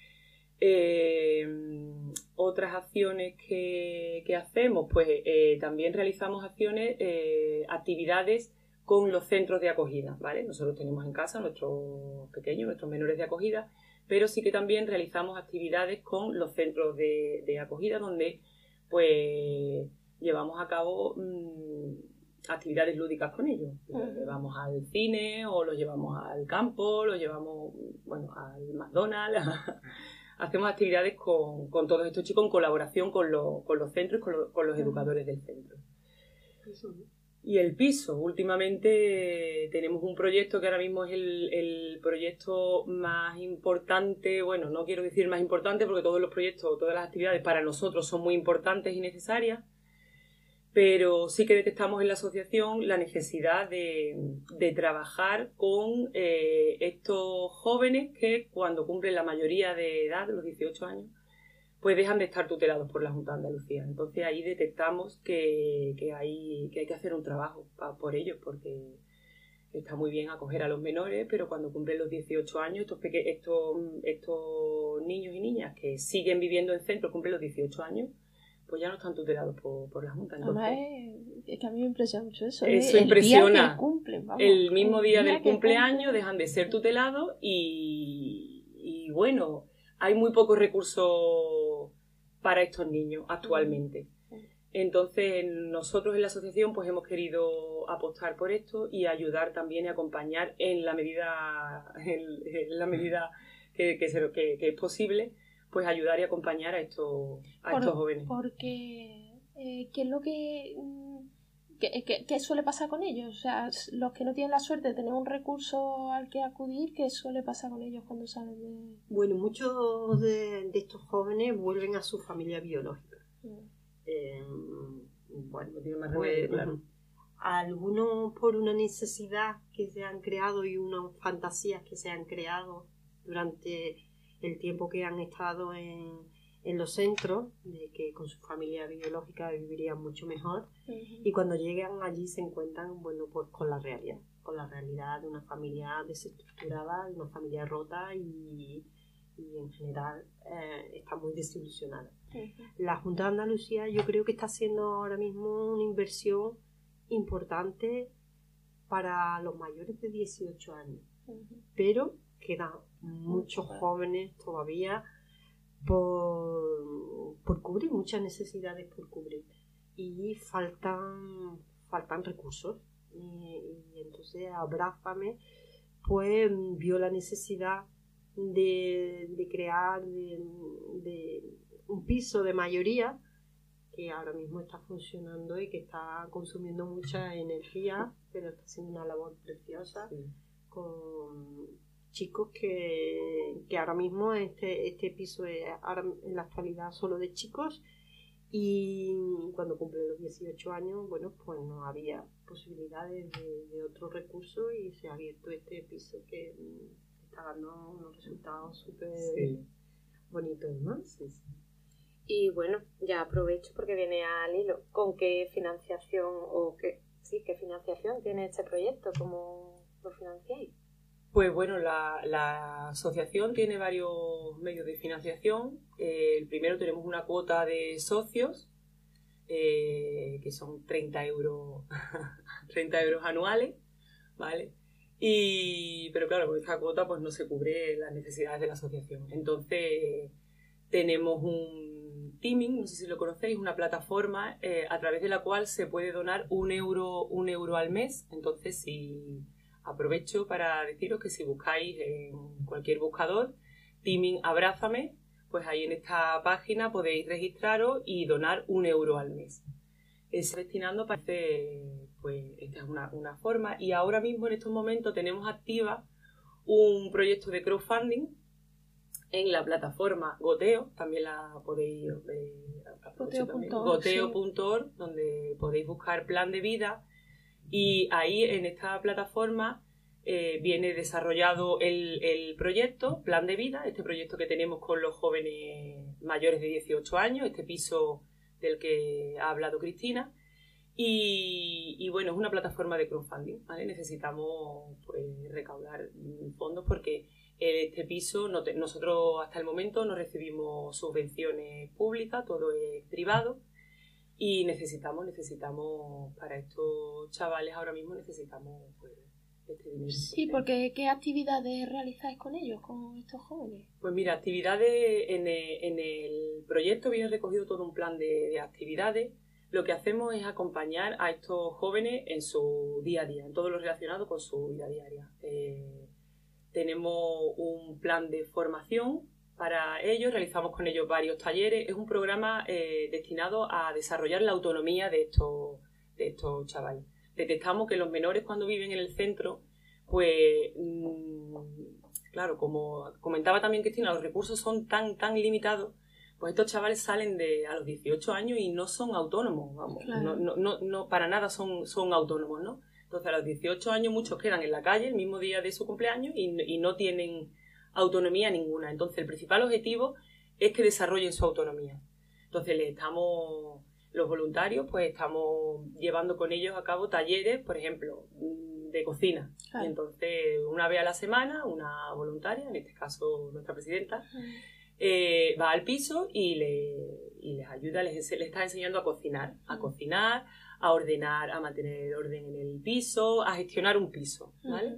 Otras acciones que hacemos, pues también realizamos actividades con los centros de acogida, ¿vale? Nosotros tenemos en casa nuestros pequeños, nuestros menores de acogida, pero sí que también realizamos actividades con los centros de acogida donde pues llevamos a cabo actividades lúdicas con ellos. Los llevamos al cine o los llevamos al campo, los llevamos, bueno, al McDonald's. Hacemos actividades con todos estos chicos en colaboración con los centros y con los educadores del centro. Y el piso, últimamente tenemos un proyecto que ahora mismo es el proyecto más importante, bueno, no quiero decir más importante porque todos los proyectos, todas las actividades para nosotros son muy importantes y necesarias, pero sí que detectamos en la asociación la necesidad de trabajar con estos jóvenes que cuando cumplen la mayoría de edad, los 18 años, pues dejan de estar tutelados por la Junta de Andalucía. Entonces ahí detectamos que hay que hacer un trabajo por ellos, porque está muy bien acoger a los menores, pero cuando cumplen los 18 años, estos niños y niñas que siguen viviendo en centros, cumplen los 18 años, pues ya no están tutelados por la Junta. Entonces, es que a mí me impresiona mucho eso. Eso el impresiona. Día que cumplen, vamos, el mismo día del que cumpleaños dejan de ser tutelados y bueno, hay muy pocos recursos para estos niños actualmente. Entonces nosotros en la asociación pues hemos querido apostar por esto y ayudar también y acompañar en la medida que es posible, pues ayudar y acompañar a estos jóvenes. Porque ¿qué es lo que suele pasar con ellos? O sea, los que no tienen la suerte de tener un recurso al que acudir, ¿qué suele pasar con ellos cuando salen de...? Bueno, muchos de estos jóvenes vuelven a su familia biológica. Bueno, tiene más remedio, claro. Algunos por una necesidad que se han creado y unas fantasías que se han creado durante el tiempo que han estado en los centros, de que con su familia biológica vivirían mucho mejor, y cuando llegan allí se encuentran, bueno, pues con la realidad de una familia desestructurada, de una familia rota y en general está muy desilusionada. La Junta de Andalucía yo creo que está haciendo ahora mismo una inversión importante para los mayores de 18 años, pero quedan muchos jóvenes todavía por cubrir, muchas necesidades por cubrir, y faltan recursos, y entonces Abrázame pues vio la necesidad de crear de un piso de mayoría que ahora mismo está funcionando y que está consumiendo mucha energía, pero está haciendo una labor preciosa con chicos que ahora mismo este piso es ahora en la actualidad solo de chicos, y cuando cumplen los 18 años, bueno, pues no había posibilidades de otro recurso y se ha abierto este piso que está dando unos resultados súper bonitos, ¿no? Sí. Y bueno, ya aprovecho porque viene al hilo. ¿Con qué financiación qué financiación tiene este proyecto? ¿Cómo lo financiáis? Pues bueno, la asociación tiene varios medios de financiación. El primero, tenemos una cuota de socios, que son 30 euros anuales, ¿vale? Pero claro, con esta cuota pues no se cubre las necesidades de la asociación. Entonces tenemos un Teaming, no sé si lo conocéis, una plataforma a través de la cual se puede donar un euro al mes. Entonces, aprovecho para deciros que si buscáis en cualquier buscador Teaming Abrázame, pues ahí en esta página podéis registraros y donar 1 euro al mes. Es destinando, parece, pues esta es una forma. Y ahora mismo, en estos momentos, tenemos activa un proyecto de crowdfunding en la plataforma Goteo, también la podéis goteo.org, donde podéis buscar plan de vida, y ahí en esta plataforma viene desarrollado el proyecto Plan de Vida, este proyecto que tenemos con los jóvenes mayores de 18 años, este piso del que ha hablado Cristina, y bueno, es una plataforma de crowdfunding, ¿vale? Necesitamos pues recaudar fondos porque este piso, nosotros hasta el momento no recibimos subvenciones públicas, todo es privado, y necesitamos para estos chavales ahora mismo necesitamos pues este dinero. Sí, porque ¿qué actividades realizáis con ellos, con estos jóvenes? Pues mira, actividades en el proyecto viene recogido todo un plan de actividades. Lo que hacemos es acompañar a estos jóvenes en su día a día, en todo lo relacionado con su vida diaria. Tenemos un plan de formación para ellos, realizamos con ellos varios talleres. Es un programa destinado a desarrollar la autonomía de estos chavales. Detectamos que los menores cuando viven en el centro, pues, claro, como comentaba también Cristina, los recursos son tan limitados, pues estos chavales salen a los 18 años y no son autónomos, vamos, claro. no para nada son autónomos, ¿no? Entonces a los 18 años muchos quedan en la calle el mismo día de su cumpleaños y no tienen autonomía ninguna. Entonces el principal objetivo es que desarrollen su autonomía. Entonces los voluntarios, pues estamos llevando con ellos a cabo talleres, por ejemplo, de cocina. Claro. Y entonces una vez a la semana una voluntaria, en este caso nuestra presidenta, va al piso y les ayuda, les está enseñando a cocinar, a ordenar, a mantener orden en el piso, a gestionar un piso, ¿vale?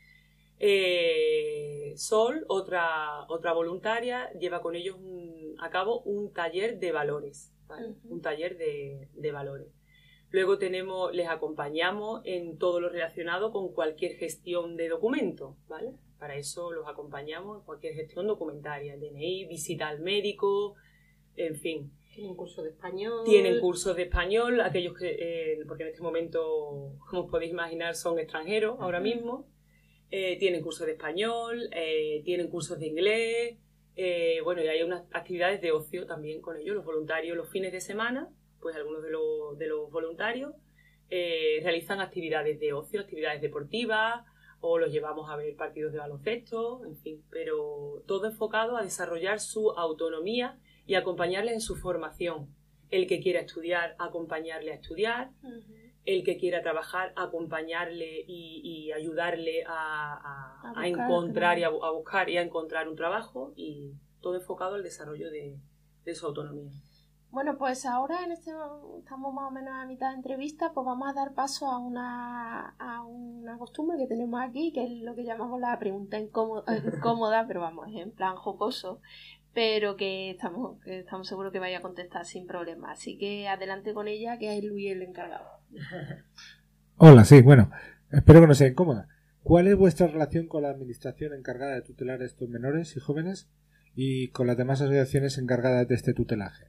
Sol, otra voluntaria, lleva con ellos a cabo un taller de valores, ¿vale? Un taller de valores. Luego les acompañamos en todo lo relacionado con cualquier gestión de documentos, ¿vale? Para eso los acompañamos en cualquier gestión documentaria, DNI, visita al médico, en fin. ¿Tienen cursos de español? Tienen cursos de español, aquellos que, porque en este momento, como os podéis imaginar, son extranjeros ahora mismo. Tienen cursos de español, tienen cursos de inglés, bueno, y hay unas actividades de ocio también con ellos, los voluntarios los fines de semana, pues algunos de los voluntarios realizan actividades de ocio, actividades deportivas, o los llevamos a ver partidos de baloncesto, en fin, pero todo enfocado a desarrollar su autonomía y acompañarles en su formación. El que quiera estudiar, acompañarle a estudiar, el que quiera trabajar, acompañarle y ayudarle a encontrar y a buscar y a encontrar un trabajo, y todo enfocado al desarrollo de su autonomía. Bueno, pues ahora estamos más o menos a mitad de entrevista, pues vamos a dar paso a una costumbre que tenemos aquí, que es lo que llamamos la pregunta incómoda, pero vamos, en plan jocoso, pero que estamos seguros que vaya a contestar sin problema. Así que adelante con ella, que es Luis el encargado. Hola, sí, bueno, espero que no sea incómoda. ¿Cuál es vuestra relación con la administración encargada de tutelar a estos menores y jóvenes y con las demás asociaciones encargadas de este tutelaje?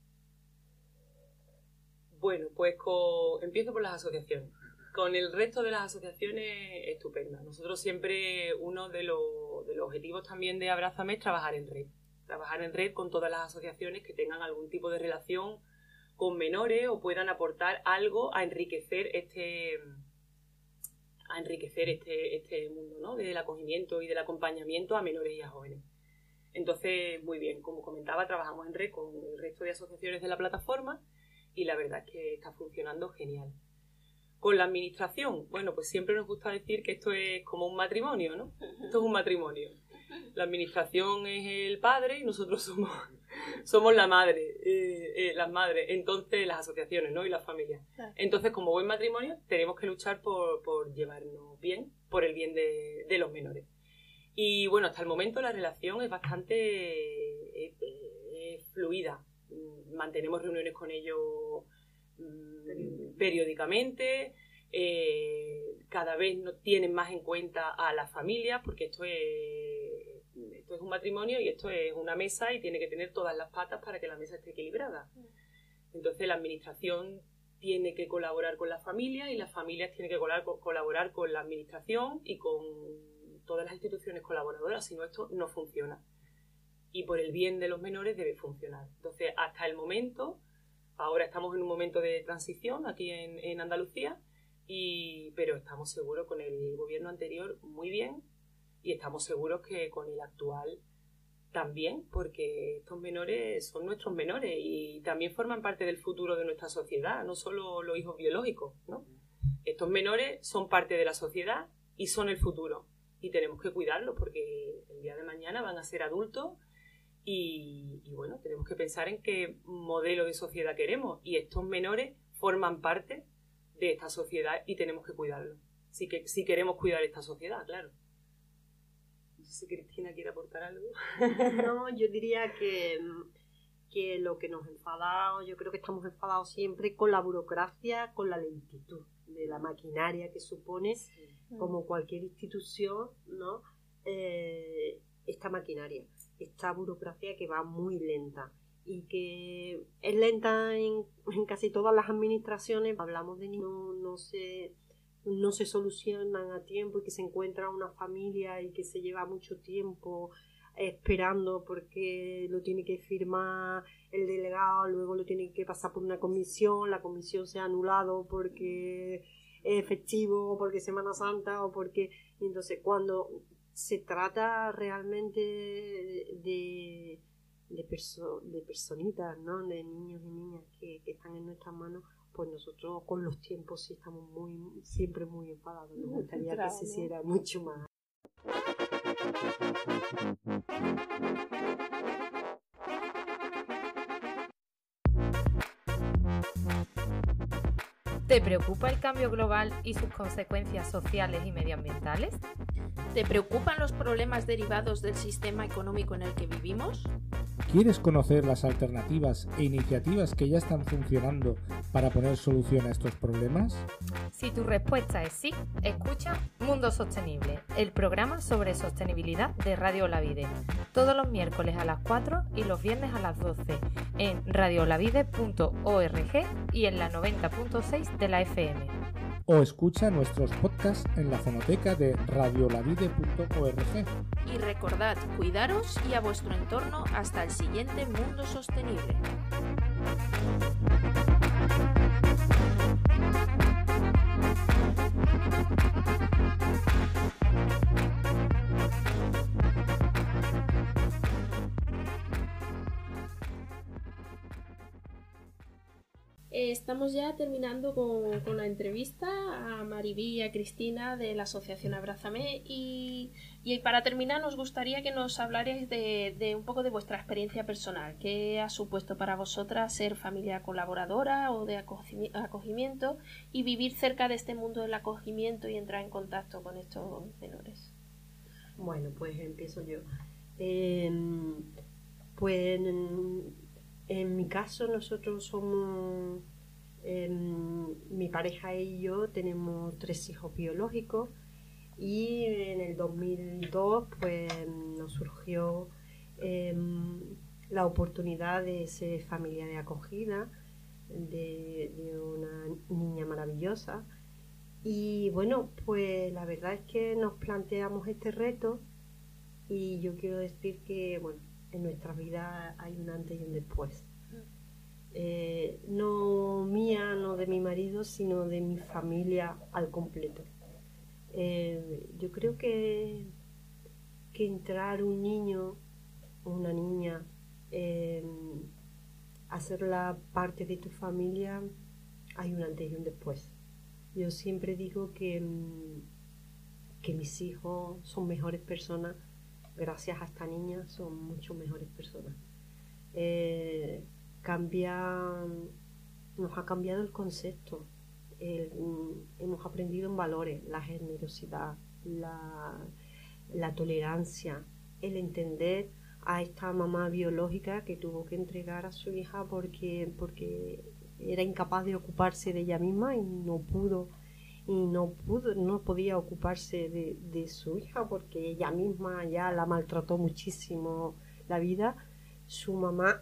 Bueno, pues empiezo por las asociaciones. Con el resto de las asociaciones, estupenda. Nosotros siempre, uno de los objetivos también de Abrázame es trabajar en red. Trabajar en red con todas las asociaciones que tengan algún tipo de relación con menores o puedan aportar algo a enriquecer este mundo, ¿no? Del acogimiento y del acompañamiento a menores y a jóvenes. Entonces, muy bien, como comentaba, trabajamos en red con el resto de asociaciones de la plataforma y la verdad es que está funcionando genial. Con la administración, bueno, pues siempre nos gusta decir que esto es como un matrimonio, ¿no? Esto es un matrimonio. La administración es el padre y nosotros somos la madre, las madres, entonces las asociaciones, ¿no? Y las familias. Entonces, como buen matrimonio, tenemos que luchar por llevarnos bien, por el bien de los menores. Y bueno, hasta el momento la relación es bastante fluida. Mantenemos reuniones con ellos periódicamente, cada vez tienen más en cuenta a las familias, porque esto es un matrimonio y esto es una mesa y tiene que tener todas las patas para que la mesa esté equilibrada. Entonces la administración tiene que colaborar con las familias y las familias tienen que colaborar con la administración y con todas las instituciones colaboradoras, si no esto no funciona. Y por el bien de los menores debe funcionar. Entonces, hasta el momento, ahora estamos en un momento de transición aquí en Andalucía, pero estamos seguros con el gobierno anterior muy bien y estamos seguros que con el actual también, porque estos menores son nuestros menores y también forman parte del futuro de nuestra sociedad, no solo los hijos biológicos, ¿no? Estos menores son parte de la sociedad y son el futuro y tenemos que cuidarlos porque el día de mañana van a ser adultos. Y bueno, tenemos que pensar en qué modelo de sociedad queremos y estos menores forman parte de esta sociedad y tenemos que cuidarlos. Si queremos cuidar esta sociedad, claro. No sé si Cristina quiere aportar algo. No, yo diría que lo que nos enfada, yo creo que estamos enfadados siempre con la burocracia, con la lentitud de la maquinaria que supone, como cualquier institución, ¿no? Esta maquinaria, esta burocracia que va muy lenta y que es lenta en casi todas las administraciones. Hablamos de niños no se solucionan a tiempo y que se encuentra una familia y que se lleva mucho tiempo esperando porque lo tiene que firmar el delegado, luego lo tiene que pasar por una comisión, la comisión se ha anulado porque es festivo, porque es Semana Santa o porque... Y entonces cuando se trata realmente de personitas, ¿no? De niños y niñas que están en nuestras manos, pues nosotros con los tiempos sí estamos siempre muy enfadados. Nos gustaría que se hiciera mucho más. ¿Te preocupa el cambio global y sus consecuencias sociales y medioambientales? ¿Te preocupan los problemas derivados del sistema económico en el que vivimos? ¿Quieres conocer las alternativas e iniciativas que ya están funcionando para poner solución a estos problemas? Si tu respuesta es sí, escucha Mundo Sostenible, el programa sobre sostenibilidad de Radio Olavide, todos los miércoles a las 4 y los viernes a las 12 en radioolavide.org y en la 90.6 de la FM. O escucha nuestros podcasts en la fonoteca de radioolavide.org. Y recordad, cuidaros y a vuestro entorno hasta el siguiente Mundo Sostenible. Estamos ya terminando con la entrevista a Maribí y a Cristina de la Asociación Abrázame y para terminar nos gustaría que nos hablarais de un poco de vuestra experiencia personal. ¿Qué ha supuesto para vosotras ser familia colaboradora o de acogimiento y vivir cerca de este mundo del acogimiento y entrar en contacto con estos menores? Bueno, pues empiezo yo. Pues en mi caso nosotros somos, mi pareja y yo tenemos 3 hijos biológicos y en el 2002 pues nos surgió la oportunidad de ser familia de acogida de una niña maravillosa y bueno, pues la verdad es que nos planteamos este reto y yo quiero decir que bueno, en nuestra vida hay un antes y un después. No mía, no de mi marido, sino de mi familia al completo. Yo creo que entrar un niño o una niña, hacerla parte de tu familia, hay un antes y un después. Yo siempre digo que mis hijos son mejores personas gracias a esta niña, son mucho mejores personas. Nos ha cambiado el concepto, hemos aprendido en valores, la generosidad, la tolerancia, el entender a esta mamá biológica que tuvo que entregar a su hija porque era incapaz de ocuparse de ella misma y no podía ocuparse de su hija porque ella misma ya la maltrató muchísimo la vida. Su mamá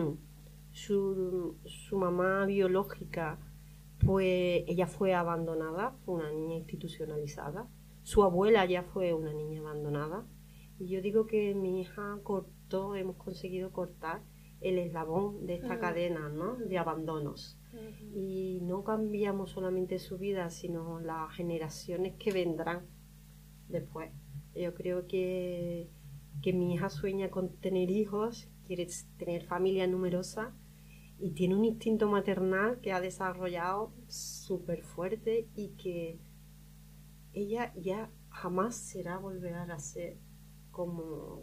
biológica, pues ella fue abandonada, fue una niña institucionalizada. Su abuela ya fue una niña abandonada. Y yo digo que mi hija hemos conseguido cortar el eslabón de esta cadena, ¿no?, de abandonos. Y no cambiamos solamente su vida, sino las generaciones que vendrán después. Yo creo que mi hija sueña con tener hijos, quiere tener familia numerosa y tiene un instinto maternal que ha desarrollado súper fuerte y que ella ya jamás volverá a ser como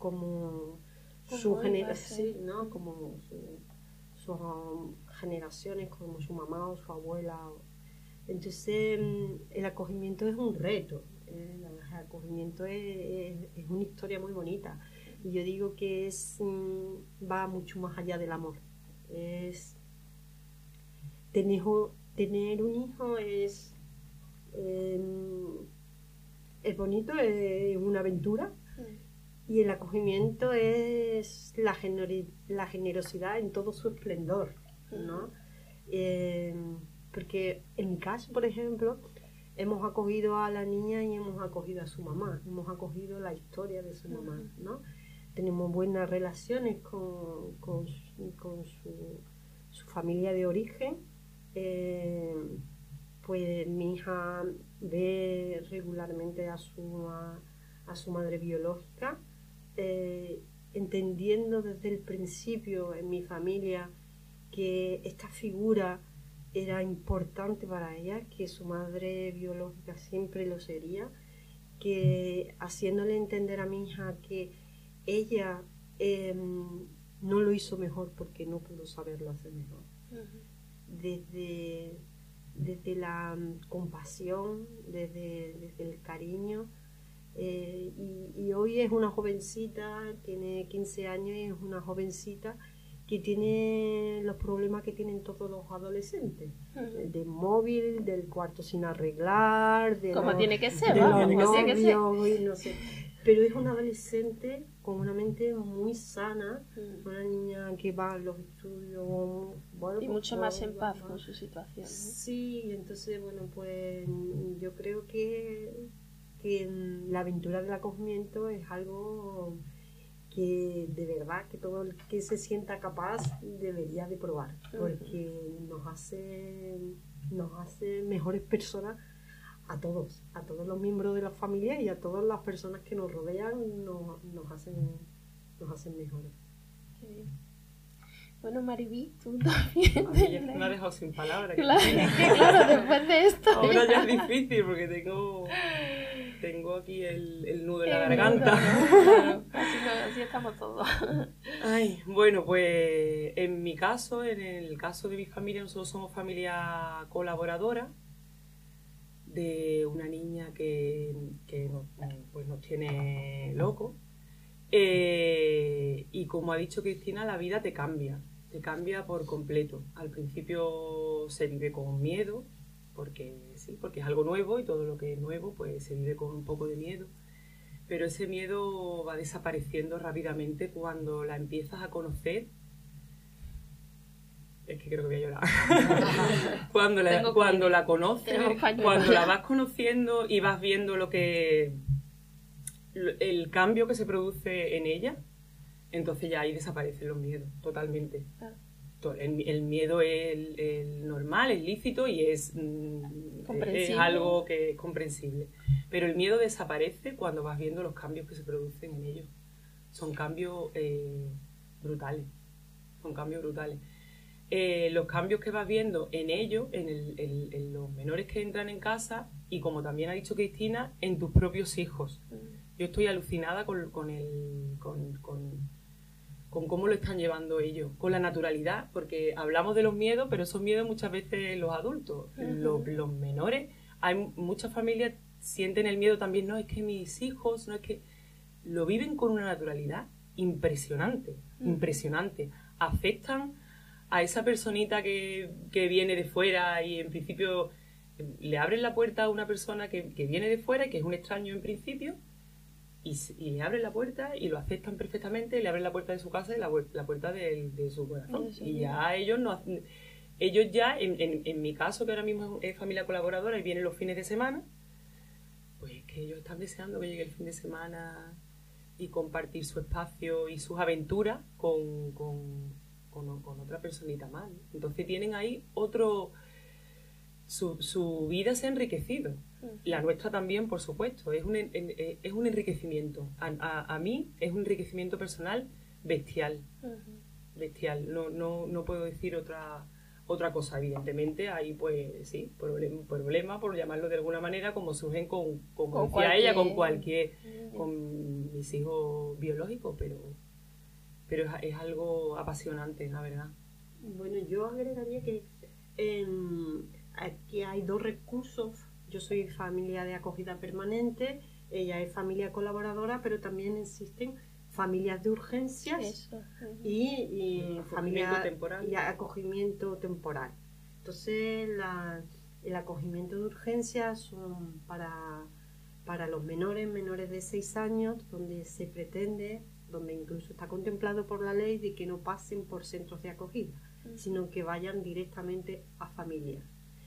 su generación, ¿no?, como sus generaciones, como su mamá o su abuela. Entonces el acogimiento es un reto, el acogimiento es una historia muy bonita y yo digo que va mucho más allá del amor. Tener un hijo es bonito, es una aventura Y el acogimiento es la generosidad en todo su esplendor, ¿no? Porque en mi caso, por ejemplo, hemos acogido a la niña y hemos acogido a su mamá, hemos acogido la historia de su mamá, ¿no? Tenemos buenas relaciones con su familia de origen. Pues mi hija ve regularmente a su madre biológica, entendiendo desde el principio en mi familia que esta figura era importante para ella, que su madre biológica siempre lo sería, que haciéndole entender a mi hija que ella no lo hizo mejor porque no pudo saberlo hacer mejor. Desde la compasión, desde el cariño. Y hoy es una jovencita, tiene 15 años y es una jovencita que tiene los problemas que tienen todos los adolescentes, del móvil, del cuarto sin arreglar, de como tiene que ser, de vamos, los tiene que ser. novios, no sé. Pero es una adolescente con una mente muy sana, una niña que va a los estudios, bueno, y mucho más en paz con su situación, ¿no? Sí, entonces, bueno, pues yo creo que la aventura del acogimiento es algo que de verdad que todo el que se sienta capaz debería de probar, porque nos hace mejores personas a todos los miembros de la familia y a todas las personas que nos rodean, nos hacen mejores. Qué bien. Aquí Mariví, tú también. Me ha dejado sin palabras. Claro, después de esto. Ahora ya es difícil porque tengo aquí el nudo en la garganta. Claro, así estamos todos. Ay, bueno, pues en mi caso, en el caso de mi familia, nosotros somos familia colaboradora de una niña que nos tiene locos. Y como ha dicho Cristina, la vida te cambia por completo. Al principio se vive con miedo, porque es algo nuevo y todo lo que es nuevo pues se vive con un poco de miedo. Pero ese miedo va desapareciendo rápidamente cuando la empiezas a conocer. Es que creo que voy a llorar. cuando la conoces, cuando la vas conociendo y vas viendo el cambio que se produce en ella, entonces ya ahí desaparecen los miedos totalmente. El miedo es el normal, es lícito y es algo que es comprensible. Pero el miedo desaparece cuando vas viendo los cambios que se producen en ellos. Son cambios brutales. Los cambios que vas viendo en ellos, en los menores que entran en casa y, como también ha dicho Cristina, en tus propios hijos. Yo estoy alucinada con cómo lo están llevando ellos, con la naturalidad, porque hablamos de los miedos, pero esos miedos muchas veces los adultos, los menores, hay muchas familias sienten el miedo también, no es que mis hijos, no es que lo viven con una naturalidad impresionante, afectan a esa personita que viene de fuera y en principio le abren la puerta a una persona que viene de fuera y que es un extraño en principio. Y le abren la puerta y lo aceptan perfectamente, le abren la puerta de su casa y la puerta de su corazón. Y ya ellos ya, en mi caso, que ahora mismo es familia colaboradora y vienen los fines de semana, pues que ellos están deseando que llegue el fin de semana y compartir su espacio y sus aventuras con otra personita más, ¿no? Entonces tienen ahí su vida se ha enriquecido. La nuestra también, por supuesto. Es un enriquecimiento. A mí es un enriquecimiento personal bestial. Bestial. No puedo decir otra cosa. Evidentemente hay, pues, sí, problemas, por llamarlo de alguna manera, como surgen con ella, con mis hijos biológicos, pero es algo apasionante, la verdad. Bueno, yo agregaría que aquí hay dos recursos. Yo soy familia de acogida permanente, ella es familia colaboradora, pero también existen familias de urgencias y familia temporal. Y acogimiento temporal. Entonces, el acogimiento de urgencias son para para los menores de 6 años, donde se pretende, donde incluso está contemplado por la ley, de que no pasen por centros de acogida, sino que vayan directamente a familias.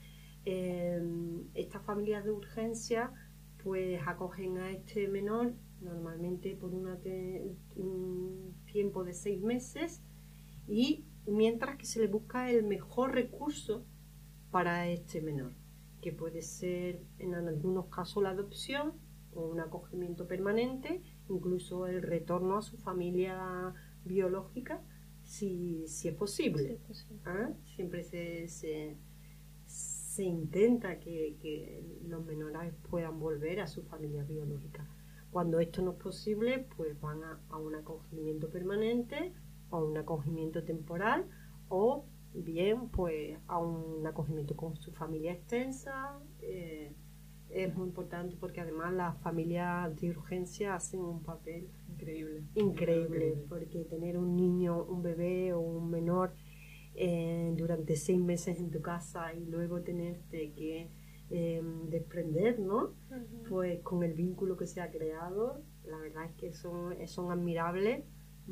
Estas familias de urgencia pues acogen a este menor normalmente por un tiempo de 6 meses, y mientras que se le busca el mejor recurso para este menor, que puede ser en algunos casos la adopción o un acogimiento permanente, incluso el retorno a su familia biológica, si es posible. Siempre se intenta que los menores puedan volver a su familia biológica. Cuando esto no es posible, pues van a un acogimiento permanente o a un acogimiento temporal, o bien pues a un acogimiento con su familia extensa. Es muy importante porque además las familias de urgencia hacen un papel increíble, porque tener un niño, un bebé o un menor durante 6 meses en tu casa y luego tenerte que desprender, ¿no? Pues con el vínculo que se ha creado, la verdad es que son admirables.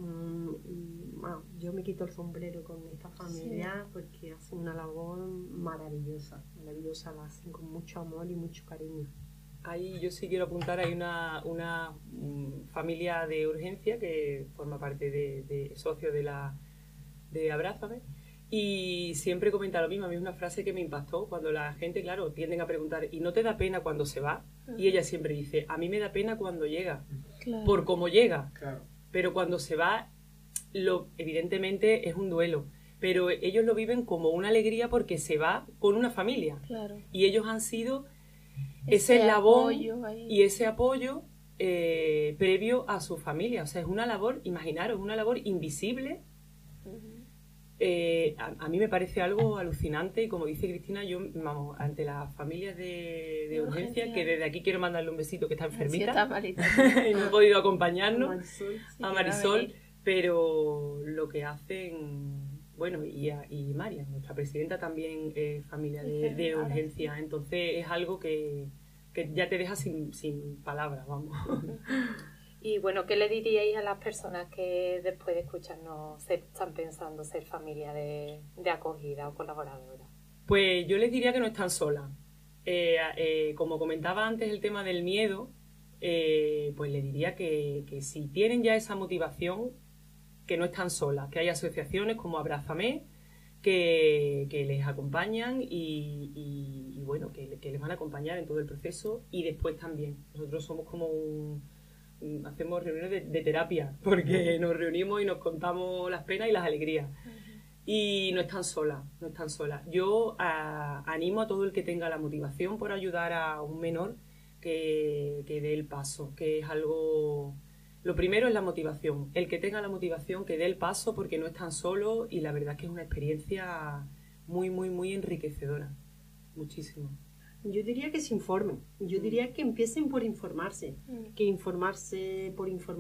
Yo me quito el sombrero con esta familia, porque hacen una labor maravillosa, la hacen con mucho amor y mucho cariño. Ahí yo sí quiero apuntar, hay una familia de urgencia que forma parte de socio de Abrázame, y siempre comenta lo mismo. A mí es una frase que me impactó cuando la gente, claro, tienden a preguntar, ¿y no te da pena cuando se va? Y ella siempre dice, a mí me da pena cuando llega, por cómo llega. Claro. Pero cuando se va, evidentemente es un duelo. Pero ellos lo viven como una alegría porque se va con una familia. Claro. Y ellos han sido ese eslabón y ese apoyo previo a su familia. O sea, es una labor, imaginaros, una labor invisible. A mí me parece algo alucinante, y como dice Cristina, yo, vamos, ante las familias de urgencia, que desde aquí quiero mandarle un besito, que está enfermita, sí, está malita, y no ha podido acompañarnos, a Marisol, pero lo que hacen, bueno, y María, nuestra presidenta, también es familia de urgencia, entonces es algo que ya te deja sin palabras, vamos. Y bueno, ¿qué le diríais a las personas que después de escucharnos están pensando ser familia de acogida o colaboradora? Pues yo les diría que no están solas. Como comentaba antes el tema del miedo, pues les diría que si tienen ya esa motivación, que no están solas, que hay asociaciones como Abrázame que les acompañan y bueno, que les van a acompañar en todo el proceso, y después también. Nosotros somos como hacemos reuniones de terapia, porque nos reunimos y nos contamos las penas y las alegrías. Y no están solas, no están solas. Yo animo a todo el que tenga la motivación por ayudar a un menor que dé el paso, que es algo... Lo primero es la motivación. El que tenga la motivación, que dé el paso, porque no están solos, y la verdad es que es una experiencia muy, muy, muy enriquecedora. Muchísimo. Yo diría que se informen. Yo diría que empiecen por informarse. Que informarse,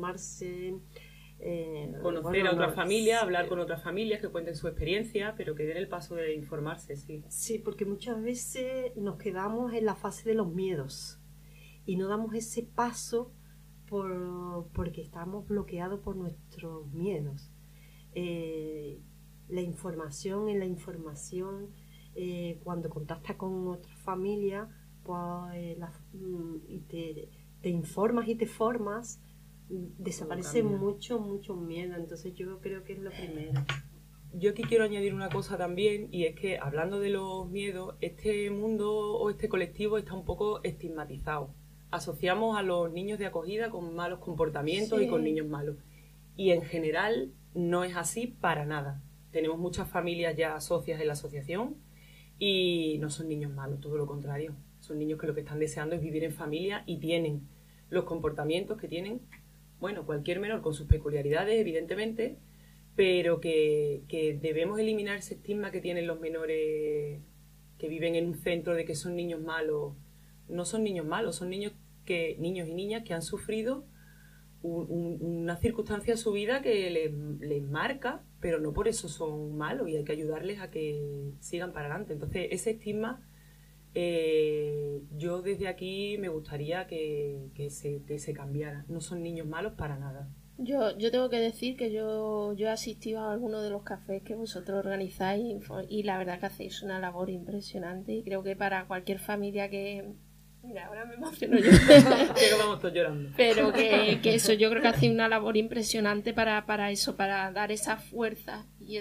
conocer a otra familia, hablar con otras familias que cuenten su experiencia, pero que den el paso de informarse, sí. Sí, porque muchas veces nos quedamos en la fase de los miedos y no damos ese paso porque estamos bloqueados por nuestros miedos. La información, cuando contactas con otra familia, pues, y te informas y te formas, desaparece mucho miedo. Entonces yo creo que es lo primero. Yo aquí quiero añadir una cosa también, y es que, hablando de los miedos, este mundo o este colectivo está un poco estigmatizado. Asociamos a los niños de acogida con malos comportamientos, sí, y con niños malos. Y en general no es así para nada. Tenemos muchas familias ya socias en la asociación y no son niños malos, todo lo contrario. Son niños que lo que están deseando es vivir en familia y tienen los comportamientos que tienen, bueno, cualquier menor, con sus peculiaridades, evidentemente, pero que debemos eliminar ese estigma que tienen los menores que viven en un centro de que son niños malos. No son niños malos, son niños y niñas que han sufrido una circunstancia en su vida que les marca, pero no por eso son malos, y hay que ayudarles a que sigan para adelante. Entonces, ese estigma Yo desde aquí me gustaría que se cambiara. No son niños malos para nada. Yo tengo que decir que yo he asistido a algunos de los cafés que vosotros organizáis y la verdad que hacéis una labor impresionante y creo que para cualquier familia que... Mira, ahora me emociono yo. Que vamos todos llorando. Pero que eso, yo creo que hacéis una labor impresionante para eso, para dar esa fuerza y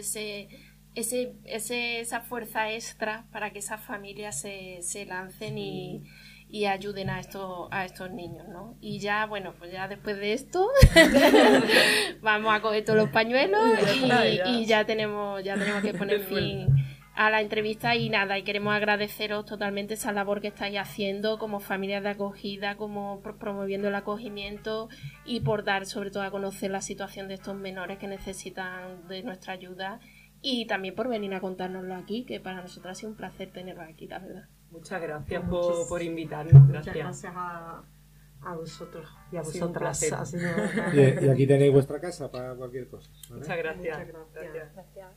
esa fuerza extra para que esas familias se lancen y ayuden a estos niños, ¿no? Y ya, bueno, pues ya después de esto vamos a coger todos los pañuelos y ya tenemos que poner fin a la entrevista y nada, y queremos agradeceros totalmente esa labor que estáis haciendo como familias de acogida, como promoviendo el acogimiento y por dar sobre todo a conocer la situación de estos menores que necesitan de nuestra ayuda y también por venir a contárnoslo aquí, que para nosotros ha sido un placer tenerlos aquí, la verdad. Muchas gracias por invitarnos. Muchas gracias a vosotros y a vosotras. Y aquí tenéis vuestra casa para cualquier cosa, ¿vale? Muchas gracias. Gracias.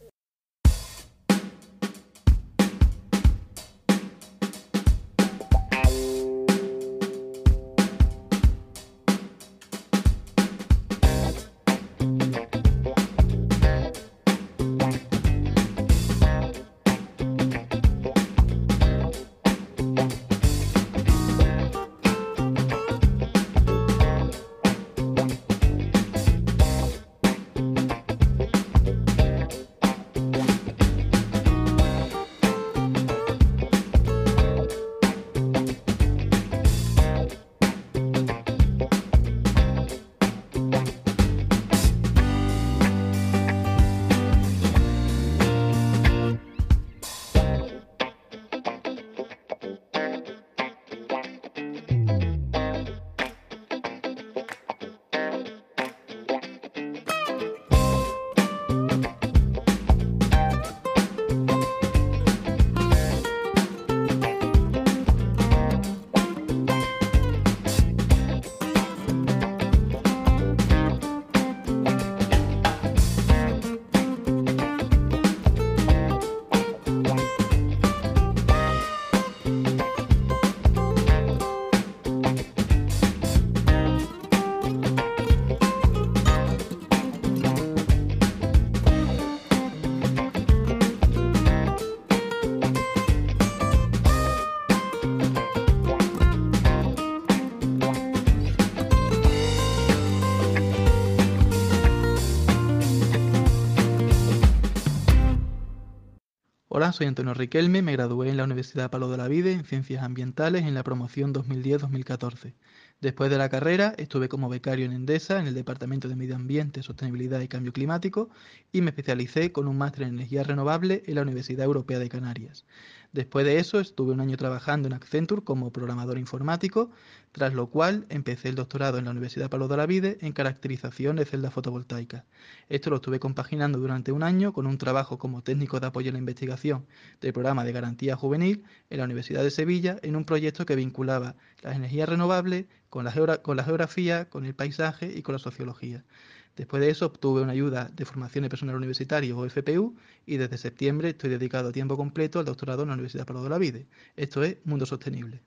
Hola, soy Antonio Riquelme, me gradué en la Universidad Palo de Olavide en Ciencias Ambientales en la promoción 2010-2014. Después de la carrera estuve como becario en Endesa en el Departamento de Medio Ambiente, Sostenibilidad y Cambio Climático y me especialicé con un máster en energía renovable en la Universidad Europea de Canarias. Después de eso estuve un año trabajando en Accenture como programador informático, tras lo cual empecé el doctorado en la Universidad Palo de Olavide en caracterización de celdas fotovoltaicas. Esto lo estuve compaginando durante un año con un trabajo como técnico de apoyo a la investigación del programa de garantía juvenil en la Universidad de Sevilla en un proyecto que vinculaba las energías renovables con la geografía, con el paisaje y con la sociología. Después de eso obtuve una ayuda de formación de personal universitario o FPU y desde septiembre estoy dedicado a tiempo completo al doctorado en la Universidad Palo de Olavide. Esto es Mundo Sostenible.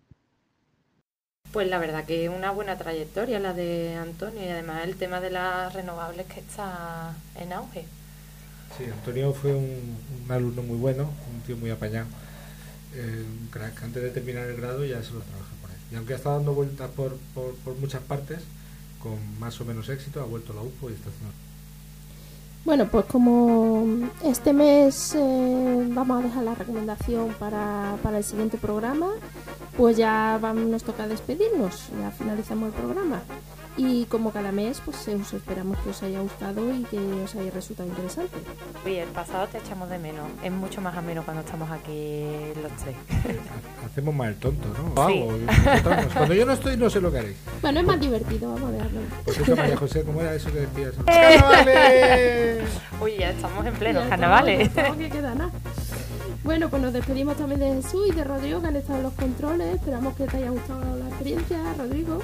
Pues la verdad que es una buena trayectoria la de Antonio y además el tema de las renovables que está en auge. Sí, Antonio fue un alumno muy bueno, un tío muy apañado, un crack. Antes de terminar el grado ya se lo trabajé por ahí. Y aunque ha estado dando vueltas por muchas partes, con más o menos éxito, ha vuelto a la UPO y está haciendo... Bueno, pues como este mes vamos a dejar la recomendación para el siguiente programa, pues ya nos toca despedirnos, ya finalizamos el programa. Y como cada mes, pues os esperamos que os haya gustado y que os haya resultado interesante. Y el pasado te echamos de menos, es mucho más ameno cuando estamos aquí los tres. Hacemos más el tonto, ¿no? Sí. Cuando yo no estoy, no sé lo que haréis. Bueno, es más divertido, vamos a dejarlo. Pues eso, María José, ¿cómo era eso que decías? ¡Carnavales! Uy, ya estamos en pleno carnavales. No que queda nada. Bueno, pues nos despedimos también de Jesús y de Rodrigo, que han estado en los controles. Esperamos que te haya gustado la experiencia, Rodrigo.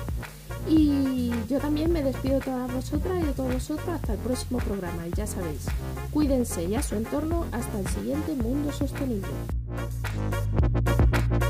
Y yo también me despido de todas vosotras y de todos vosotros hasta el próximo programa. Y ya sabéis, cuídense y a su entorno hasta el siguiente Mundo Sostenible.